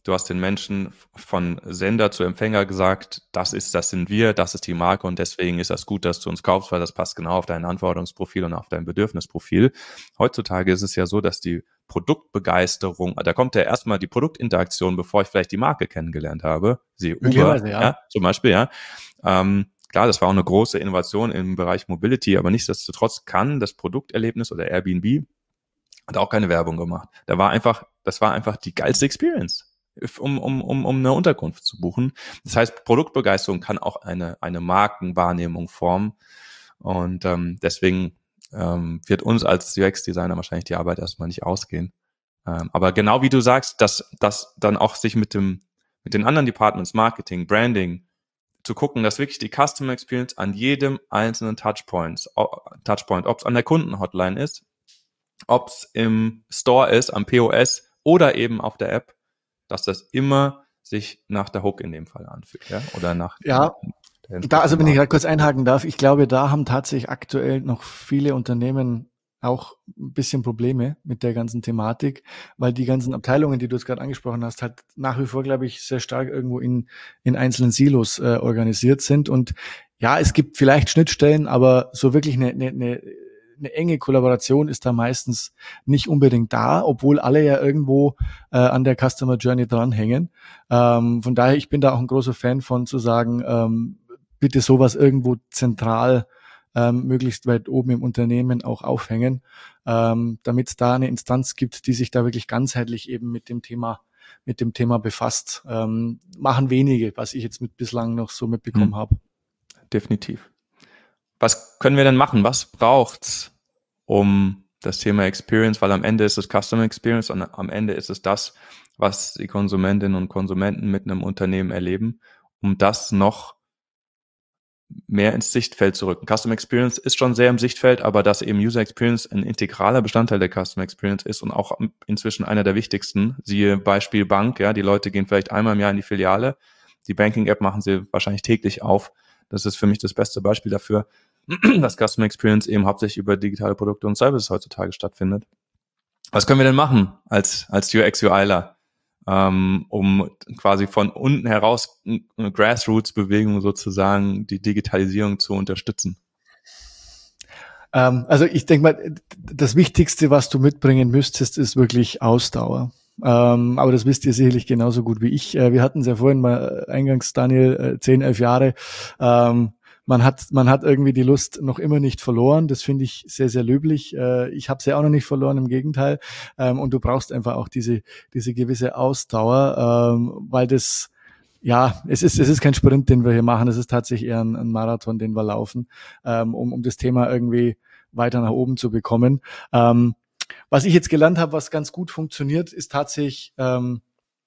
Du hast den Menschen von Sender zu Empfänger gesagt, das ist, das sind wir, das ist die Marke und deswegen ist das gut, dass du uns kaufst, weil das passt genau auf dein Anforderungsprofil und auf dein Bedürfnisprofil. Heutzutage ist es ja so, dass die Produktbegeisterung, da kommt ja erstmal die Produktinteraktion, bevor ich vielleicht die Marke kennengelernt habe. Sie Uber, ja. ja, zum Beispiel, ja. Ähm, klar, das war auch eine große Innovation im Bereich Mobility, aber nichtsdestotrotz kann das Produkterlebnis oder Airbnb hat auch keine Werbung gemacht. Da war einfach, das war einfach die geilste Experience, um, um, um, um eine Unterkunft zu buchen. Das heißt, Produktbegeisterung kann auch eine, eine Markenwahrnehmung formen. Und ähm, deswegen ähm, wird uns als U X-Designer wahrscheinlich die Arbeit erstmal nicht ausgehen. Ähm, aber genau wie du sagst, dass, dass dann auch sich mit dem, mit den anderen Departments, Marketing, Branding, zu gucken, dass wirklich die Customer Experience an jedem einzelnen Touchpoint, Touchpoint, ob es an der Kundenhotline ist, ob es im Store ist, am P O S oder eben auf der App, dass das immer sich nach der Hook in dem Fall anfühlt, ja? Oder nach ja, da, also wenn ich gerade kurz einhaken darf, ich glaube, da haben tatsächlich aktuell noch viele Unternehmen auch ein bisschen Probleme mit der ganzen Thematik, weil die ganzen Abteilungen, die du jetzt gerade angesprochen hast, halt nach wie vor, glaube ich, sehr stark irgendwo in in einzelnen Silos äh, organisiert sind. Und ja, es gibt vielleicht Schnittstellen, aber so wirklich eine, eine, eine eine enge Kollaboration ist da meistens nicht unbedingt da, obwohl alle ja irgendwo äh, an der Customer Journey dranhängen. Ähm, von daher, ich bin da auch ein großer Fan von zu sagen, ähm, bitte sowas irgendwo zentral, ähm, möglichst weit oben im Unternehmen auch aufhängen, ähm, damit es da eine Instanz gibt, die sich da wirklich ganzheitlich eben mit dem Thema mit dem Thema befasst. Ähm, machen wenige, was ich jetzt mit bislang noch so mitbekommen hm. habe. Definitiv. Was können wir denn machen? Was braucht's, um das Thema Experience, weil am Ende ist es Customer Experience und am Ende ist es das, was die Konsumentinnen und Konsumenten mit einem Unternehmen erleben, um das noch mehr ins Sichtfeld zu rücken. Customer Experience ist schon sehr im Sichtfeld, aber dass eben User Experience ein integraler Bestandteil der Customer Experience ist und auch inzwischen einer der wichtigsten. Siehe Beispiel Bank, ja, die Leute gehen vielleicht einmal im Jahr in die Filiale, die Banking-App machen sie wahrscheinlich täglich auf. Das ist für mich das beste Beispiel dafür, dass Customer Experience eben hauptsächlich über digitale Produkte und Services heutzutage stattfindet. Was können wir denn machen als, als U X-UIler, ähm, um quasi von unten heraus eine Grassroots-Bewegung sozusagen die Digitalisierung zu unterstützen? Ähm, also ich denke mal, das Wichtigste, was du mitbringen müsstest, ist wirklich Ausdauer. Ähm, aber das wisst ihr sicherlich genauso gut wie ich. Äh, wir hatten es ja vorhin mal eingangs, Daniel, äh, zehn, elf Jahre. Ähm, man hat man hat irgendwie die Lust noch immer nicht verloren. Das finde ich sehr, sehr löblich. Äh, ich habe sie auch noch nicht verloren, im Gegenteil. Ähm, und du brauchst einfach auch diese diese gewisse Ausdauer, ähm, weil das, ja, es ist es ist kein Sprint, den wir hier machen. Es ist tatsächlich eher ein, ein Marathon, den wir laufen, ähm, um um das Thema irgendwie weiter nach oben zu bekommen. Ähm, Was ich jetzt gelernt habe, was ganz gut funktioniert, ist tatsächlich, ähm,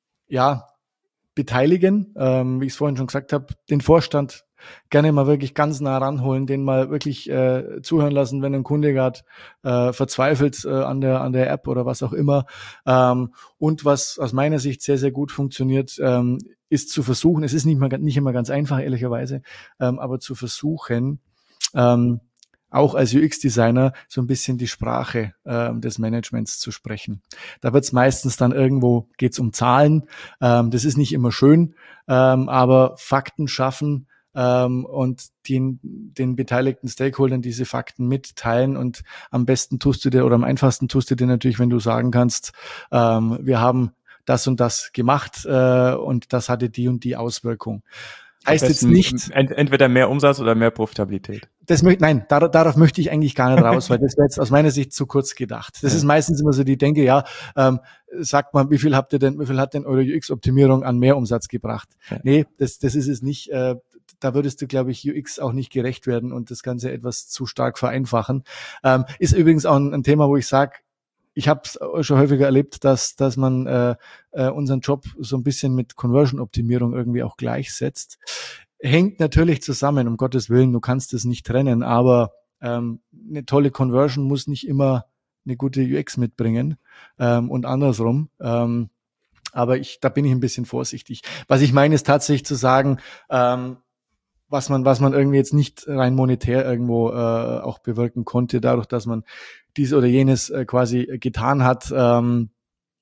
ja, beteiligen, ähm, wie ich es vorhin schon gesagt habe, den Vorstand gerne mal wirklich ganz nah ranholen, den mal wirklich äh, zuhören lassen, wenn ein Kunde gerade äh, verzweifelt äh, an der an der App oder was auch immer. Ähm, und was aus meiner Sicht sehr, sehr gut funktioniert, ähm, ist zu versuchen, es ist nicht, mal, nicht immer ganz einfach, ehrlicherweise, ähm, aber zu versuchen, ähm, auch als U X-Designer so ein bisschen die Sprache äh, des Managements zu sprechen. Da wird es meistens dann irgendwo, geht es um Zahlen. Ähm, das ist nicht immer schön, ähm, aber Fakten schaffen ähm, und den, den beteiligten Stakeholdern diese Fakten mitteilen. Und am besten tust du dir, oder am einfachsten tust du dir natürlich, wenn du sagen kannst, ähm, wir haben das und das gemacht äh, und das hatte die und die Auswirkung. Heißt jetzt nicht entweder mehr Umsatz oder mehr Profitabilität. Das möchte, nein, dar, darauf möchte ich eigentlich gar nicht raus, weil das wäre jetzt aus meiner Sicht zu kurz gedacht. Das ja. ist meistens immer so die Denke, ja, ähm, sagt mal, wie viel habt ihr denn, wie viel hat denn eure U X-Optimierung an Mehrumsatz gebracht? Ja. Nee, das, das ist es nicht. Äh, da würdest du, glaube ich, U X auch nicht gerecht werden und das Ganze etwas zu stark vereinfachen. Ähm, ist übrigens auch ein, ein Thema, wo ich sage, ich habe es schon häufiger erlebt, dass dass man äh, äh, unseren Job so ein bisschen mit Conversion-Optimierung irgendwie auch gleichsetzt. Hängt natürlich zusammen, um Gottes Willen, du kannst es nicht trennen, aber ähm, eine tolle Conversion muss nicht immer eine gute U X mitbringen ähm, und andersrum. Ähm, aber ich, da bin ich ein bisschen vorsichtig. Was ich meine, ist tatsächlich zu sagen, ähm, was man, was man irgendwie jetzt nicht rein monetär irgendwo äh, auch bewirken konnte, dadurch, dass man dies oder jenes äh, quasi getan hat, ähm,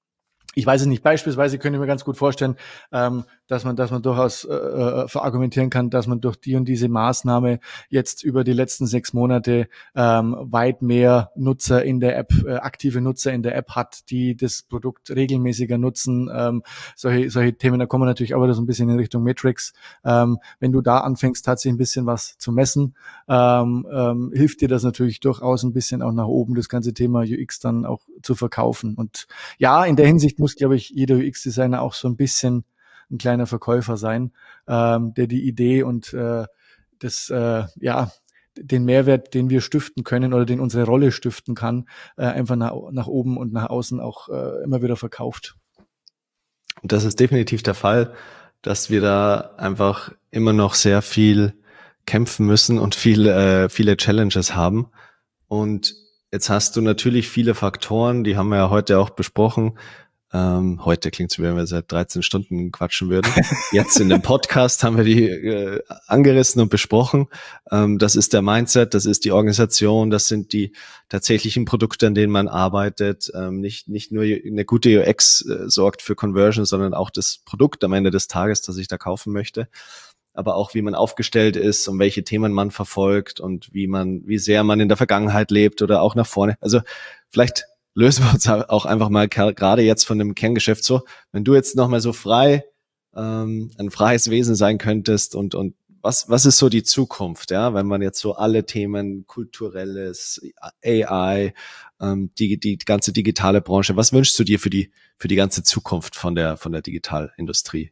Ich weiß es nicht. Beispielsweise könnte ich mir ganz gut vorstellen, ähm, dass man, dass man durchaus äh, verargumentieren kann, dass man durch die und diese Maßnahme jetzt über die letzten sechs Monate ähm, weit mehr Nutzer in der App, äh, aktive Nutzer in der App hat, die das Produkt regelmäßiger nutzen. Ähm, solche, solche Themen, da kommen wir natürlich auch wieder so ein bisschen in Richtung Metrics. Ähm, wenn du da anfängst, tatsächlich ein bisschen was zu messen, ähm, ähm, hilft dir das natürlich durchaus ein bisschen auch nach oben, das ganze Thema U X dann auch zu verkaufen. Und ja, in der Hinsicht muss, glaube ich, jeder U X-Designer auch so ein bisschen ein kleiner Verkäufer sein, ähm, der die Idee und äh, das, äh, ja, den Mehrwert, den wir stiften können oder den unsere Rolle stiften kann, äh, einfach nach, nach oben und nach außen auch äh, immer wieder verkauft. Und das ist definitiv der Fall, dass wir da einfach immer noch sehr viel kämpfen müssen und viel, äh, viele Challenges haben. Und jetzt hast du natürlich viele Faktoren, die haben wir ja heute auch besprochen. Ähm, heute klingt es, wie wenn wir seit dreizehn Stunden quatschen würden. Jetzt in dem Podcast haben wir die äh, angerissen und besprochen. Ähm, das ist der Mindset, das ist die Organisation, das sind die tatsächlichen Produkte, an denen man arbeitet. Ähm, nicht, nicht nur eine gute U X äh, sorgt für Conversion, sondern auch das Produkt am Ende des Tages, das ich da kaufen möchte. Aber auch wie man aufgestellt ist und welche Themen man verfolgt und wie man, wie sehr man in der Vergangenheit lebt oder auch nach vorne. Also vielleicht lösen wir uns auch einfach mal gerade jetzt von dem Kerngeschäft so, wenn du jetzt nochmal so frei, ähm, ein freies Wesen sein könntest und, und was, was ist so die Zukunft, ja, wenn man jetzt so alle Themen, kulturelles, A I, ähm, die, die ganze digitale Branche, was wünschst du dir für die, für die ganze Zukunft von der, von der Digitalindustrie?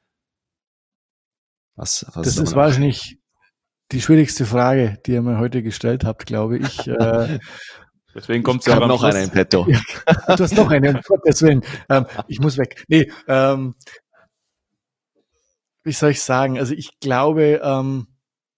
Was, was das ist wahrscheinlich die schwierigste Frage, die ihr mir heute gestellt habt, glaube ich. Äh, Deswegen kommt es ja noch einer im Petto. Ja, du hast noch eine, um Gottes Willen. Ähm, ich muss weg. Nee, ähm, wie soll ich sagen? Also ich glaube, ähm,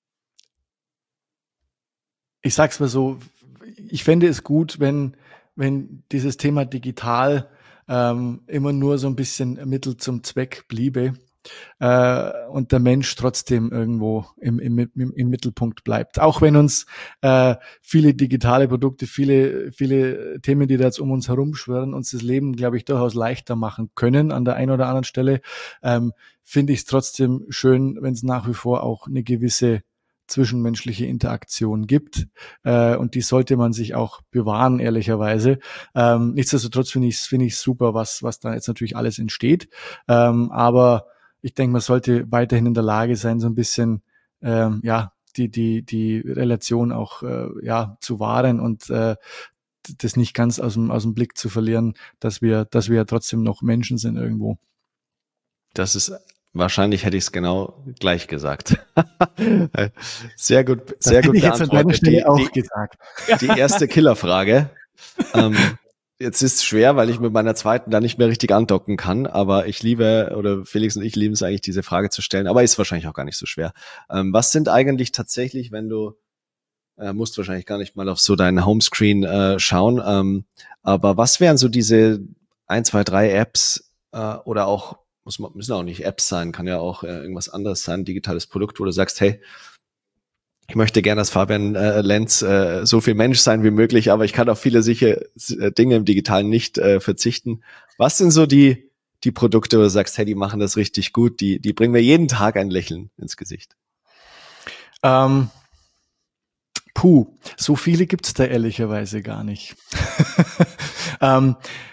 ich sag's mal so, ich fände es gut, wenn, wenn dieses Thema digital ähm, immer nur so ein bisschen Mittel zum Zweck bliebe. Äh, und der Mensch trotzdem irgendwo im, im, im, im Mittelpunkt bleibt. Auch wenn uns äh, viele digitale Produkte, viele, viele Themen, die da jetzt um uns herumschwirren, uns das Leben, glaube ich, durchaus leichter machen können an der einen oder anderen Stelle, ähm, finde ich es trotzdem schön, wenn es nach wie vor auch eine gewisse zwischenmenschliche Interaktion gibt. Äh, und die sollte man sich auch bewahren, ehrlicherweise. Ähm, nichtsdestotrotz finde ich es finde ich super, was, was da jetzt natürlich alles entsteht. Ähm, aber ich denke, man sollte weiterhin in der Lage sein, so ein bisschen ähm, ja die die die Relation auch äh, ja zu wahren und äh, das nicht ganz aus dem aus dem Blick zu verlieren, dass wir dass wir ja trotzdem noch Menschen sind irgendwo. Das ist wahrscheinlich hätte ich es genau gleich gesagt. Sehr gut, sehr gut beantwortet. Ich jetzt an deiner Stelle die, auch die, gesagt. Die erste Killerfrage. ähm, Jetzt ist es schwer, weil ich mit meiner zweiten da nicht mehr richtig andocken kann, aber ich liebe, oder Felix und ich lieben es eigentlich, diese Frage zu stellen, aber ist wahrscheinlich auch gar nicht so schwer. Ähm, was sind eigentlich tatsächlich, wenn du, äh, musst wahrscheinlich gar nicht mal auf so deinen Homescreen äh, schauen, ähm, aber was wären so diese ein, zwei, drei Apps äh, oder auch, muss man, müssen auch nicht Apps sein, kann ja auch äh, irgendwas anderes sein, digitales Produkt, wo du sagst, hey, ich möchte gerne, dass Fabian äh, Lenz äh, so viel Mensch sein wie möglich, aber ich kann auf viele sicher äh, Dinge im Digitalen nicht äh, verzichten. Was sind so die die Produkte, wo du sagst, hey, die machen das richtig gut, die die bringen mir jeden Tag ein Lächeln ins Gesicht? Ähm, puh, so viele gibt's da ehrlicherweise gar nicht. ähm,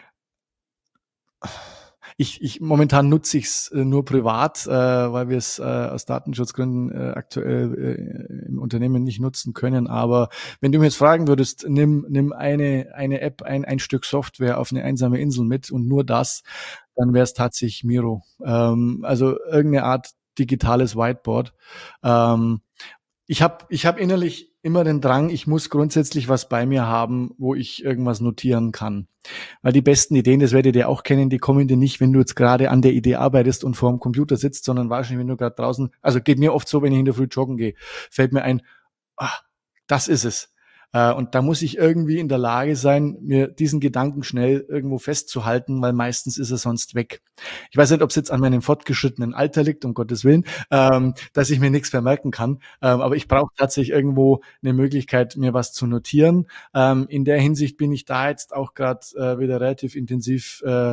Ich, ich momentan nutze ich es äh, nur privat, äh, weil wir es äh, aus Datenschutzgründen äh, aktuell äh, im Unternehmen nicht nutzen können. Aber wenn du mir jetzt fragen würdest, nimm nimm eine eine App, ein ein Stück Software auf eine einsame Insel mit und nur das, dann wäre es tatsächlich Miro. Ähm, also irgendeine Art digitales Whiteboard. Ähm, ich habe ich hab innerlich immer den Drang, ich muss grundsätzlich was bei mir haben, wo ich irgendwas notieren kann. Weil die besten Ideen, das werdet ihr auch kennen, die kommen dir nicht, wenn du jetzt gerade an der Idee arbeitest und vor dem Computer sitzt, sondern wahrscheinlich, wenn du gerade draußen, also geht mir oft so, wenn ich in der Früh joggen gehe, fällt mir ein, ah, das ist es. Und da muss ich irgendwie in der Lage sein, mir diesen Gedanken schnell irgendwo festzuhalten, weil meistens ist er sonst weg. Ich weiß nicht, ob es jetzt an meinem fortgeschrittenen Alter liegt, um Gottes Willen, ähm, dass ich mir nichts mehr merken kann. Ähm, aber ich brauche tatsächlich irgendwo eine Möglichkeit, mir was zu notieren. Ähm, in der Hinsicht bin ich da jetzt auch gerade äh, wieder relativ intensiv äh,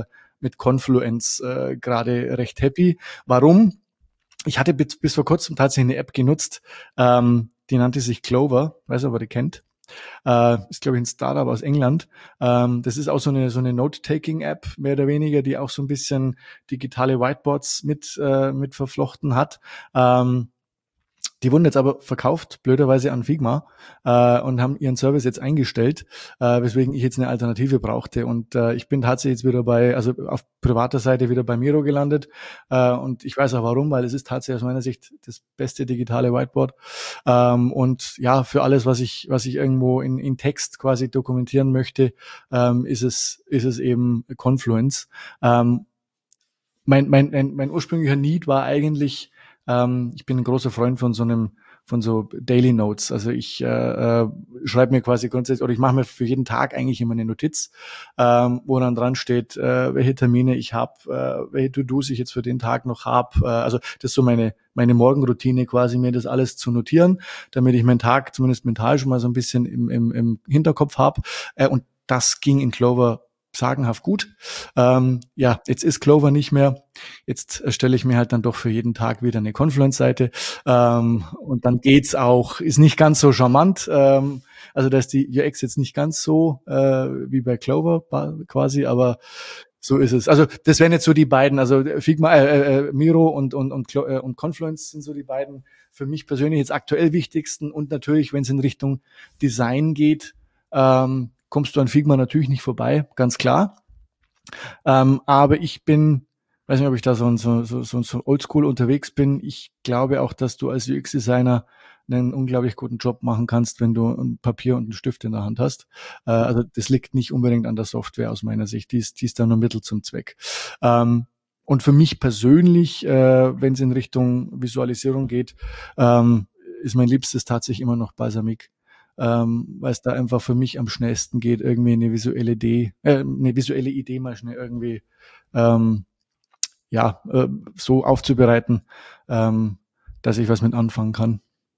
mit Confluence äh, gerade recht happy. Warum? Ich hatte bis, bis vor kurzem tatsächlich eine App genutzt, ähm, die nannte sich Clover, weiß nicht, ob ihr die kennt. Äh, ist, glaube ich, ein Startup aus England. Ähm, das ist auch so eine so eine Note-Taking-App, mehr oder weniger, die auch so ein bisschen digitale Whiteboards mit äh, mit verflochten hat. Ähm, Die wurden jetzt aber verkauft, blöderweise an Figma, äh, und haben ihren Service jetzt eingestellt, äh, weswegen ich jetzt eine Alternative brauchte. Und äh, ich bin tatsächlich jetzt wieder bei, also auf privater Seite wieder bei Miro gelandet. Äh, und ich weiß auch warum, weil es ist tatsächlich aus meiner Sicht das beste digitale Whiteboard. Ähm, und ja, für alles, was ich, was ich irgendwo in, in Text quasi dokumentieren möchte, ähm, ist es, ist es eben Confluence. Ähm, mein, mein, mein, mein ursprünglicher Need war eigentlich, Ähm, ich bin ein großer Freund von so einem, von so Daily Notes. Also ich äh, äh, schreibe mir quasi grundsätzlich, oder ich mache mir für jeden Tag eigentlich immer eine Notiz, ähm, wo dann dran steht, äh, welche Termine ich habe, äh, welche To-Dos ich jetzt für den Tag noch habe. Äh, also das ist so meine meine Morgenroutine quasi, mir das alles zu notieren, damit ich meinen Tag zumindest mental schon mal so ein bisschen im, im, im Hinterkopf habe. Äh, und das ging in Clover sagenhaft gut. Ähm, ja, jetzt ist Clover nicht mehr. Jetzt erstelle ich mir halt dann doch für jeden Tag wieder eine Confluence-Seite. Ähm, und dann geht's auch, ist nicht ganz so charmant. Ähm, also da ist die U X jetzt nicht ganz so äh, wie bei Clover quasi, aber so ist es. Also das wären jetzt so die beiden, also Figma, äh, äh, Miro und und und, äh, und Confluence sind so die beiden für mich persönlich jetzt aktuell wichtigsten. Und natürlich, wenn es in Richtung Design geht, ähm, kommst du an Figma natürlich nicht vorbei, ganz klar. Ähm, aber ich bin, weiß nicht, ob ich da so, so, so, so oldschool unterwegs bin. Ich glaube auch, dass du als U X-Designer einen unglaublich guten Job machen kannst, wenn du ein Papier und einen Stift in der Hand hast. Äh, also das liegt nicht unbedingt an der Software aus meiner Sicht. Die ist, die ist da nur Mittel zum Zweck. Ähm, und für mich persönlich, äh, wenn es in Richtung Visualisierung geht, ähm, ist mein Liebstes tatsächlich immer noch Balsamiq. Ähm, weil es da einfach für mich am schnellsten geht, irgendwie eine visuelle Idee, äh, eine visuelle Idee mal schnell irgendwie ähm, ja äh, so aufzubereiten, ähm, dass ich was mit anfangen kann.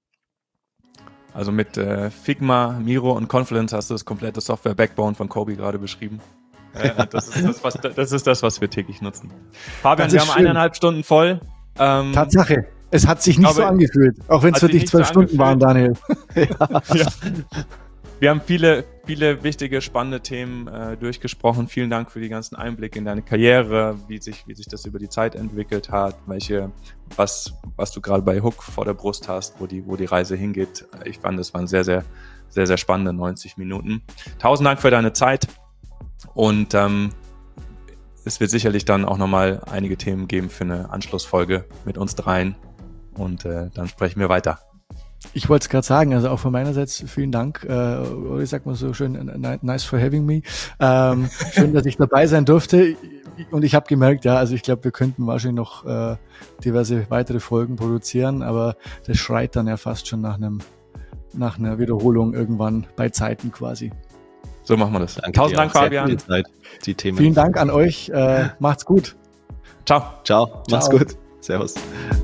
Also mit äh, Figma, Miro und Confluence hast du das komplette Software-Backbone von Kobi gerade beschrieben. Äh, das, ist das, was, das ist das, was wir täglich nutzen. Fabian, wir haben schön. eineinhalb Stunden voll. Ähm, Tatsache. Es hat sich nicht glaube, so angefühlt, auch wenn es für dich zwölf so Stunden waren, Daniel. ja. Ja. Wir haben viele, viele wichtige, spannende Themen äh, durchgesprochen. Vielen Dank für die ganzen Einblicke in deine Karriere, wie sich, wie sich das über die Zeit entwickelt hat, welche, was, was du gerade bei Hook vor der Brust hast, wo die, wo die Reise hingeht. Ich fand, das waren sehr, sehr, sehr, sehr spannende neunzig Minuten. Tausend Dank für deine Zeit und ähm, es wird sicherlich dann auch nochmal einige Themen geben für eine Anschlussfolge mit uns dreien und äh, dann sprechen wir weiter. Ich wollte es gerade sagen, also auch von meinerseits vielen Dank, äh, oder ich sag mal so schön, nice for having me. Ähm, schön, dass ich dabei sein durfte und ich habe gemerkt, ja, also ich glaube, wir könnten wahrscheinlich noch äh, diverse weitere Folgen produzieren, aber das schreit dann ja fast schon nach einem nach einer Wiederholung irgendwann bei Zeiten quasi. So machen wir das. Danke Tausend Dank, Fabian. Zeit, die Themen. Vielen Dank an euch. Äh, macht's gut. Ciao. Ciao. Ciao. Macht's gut. Servus.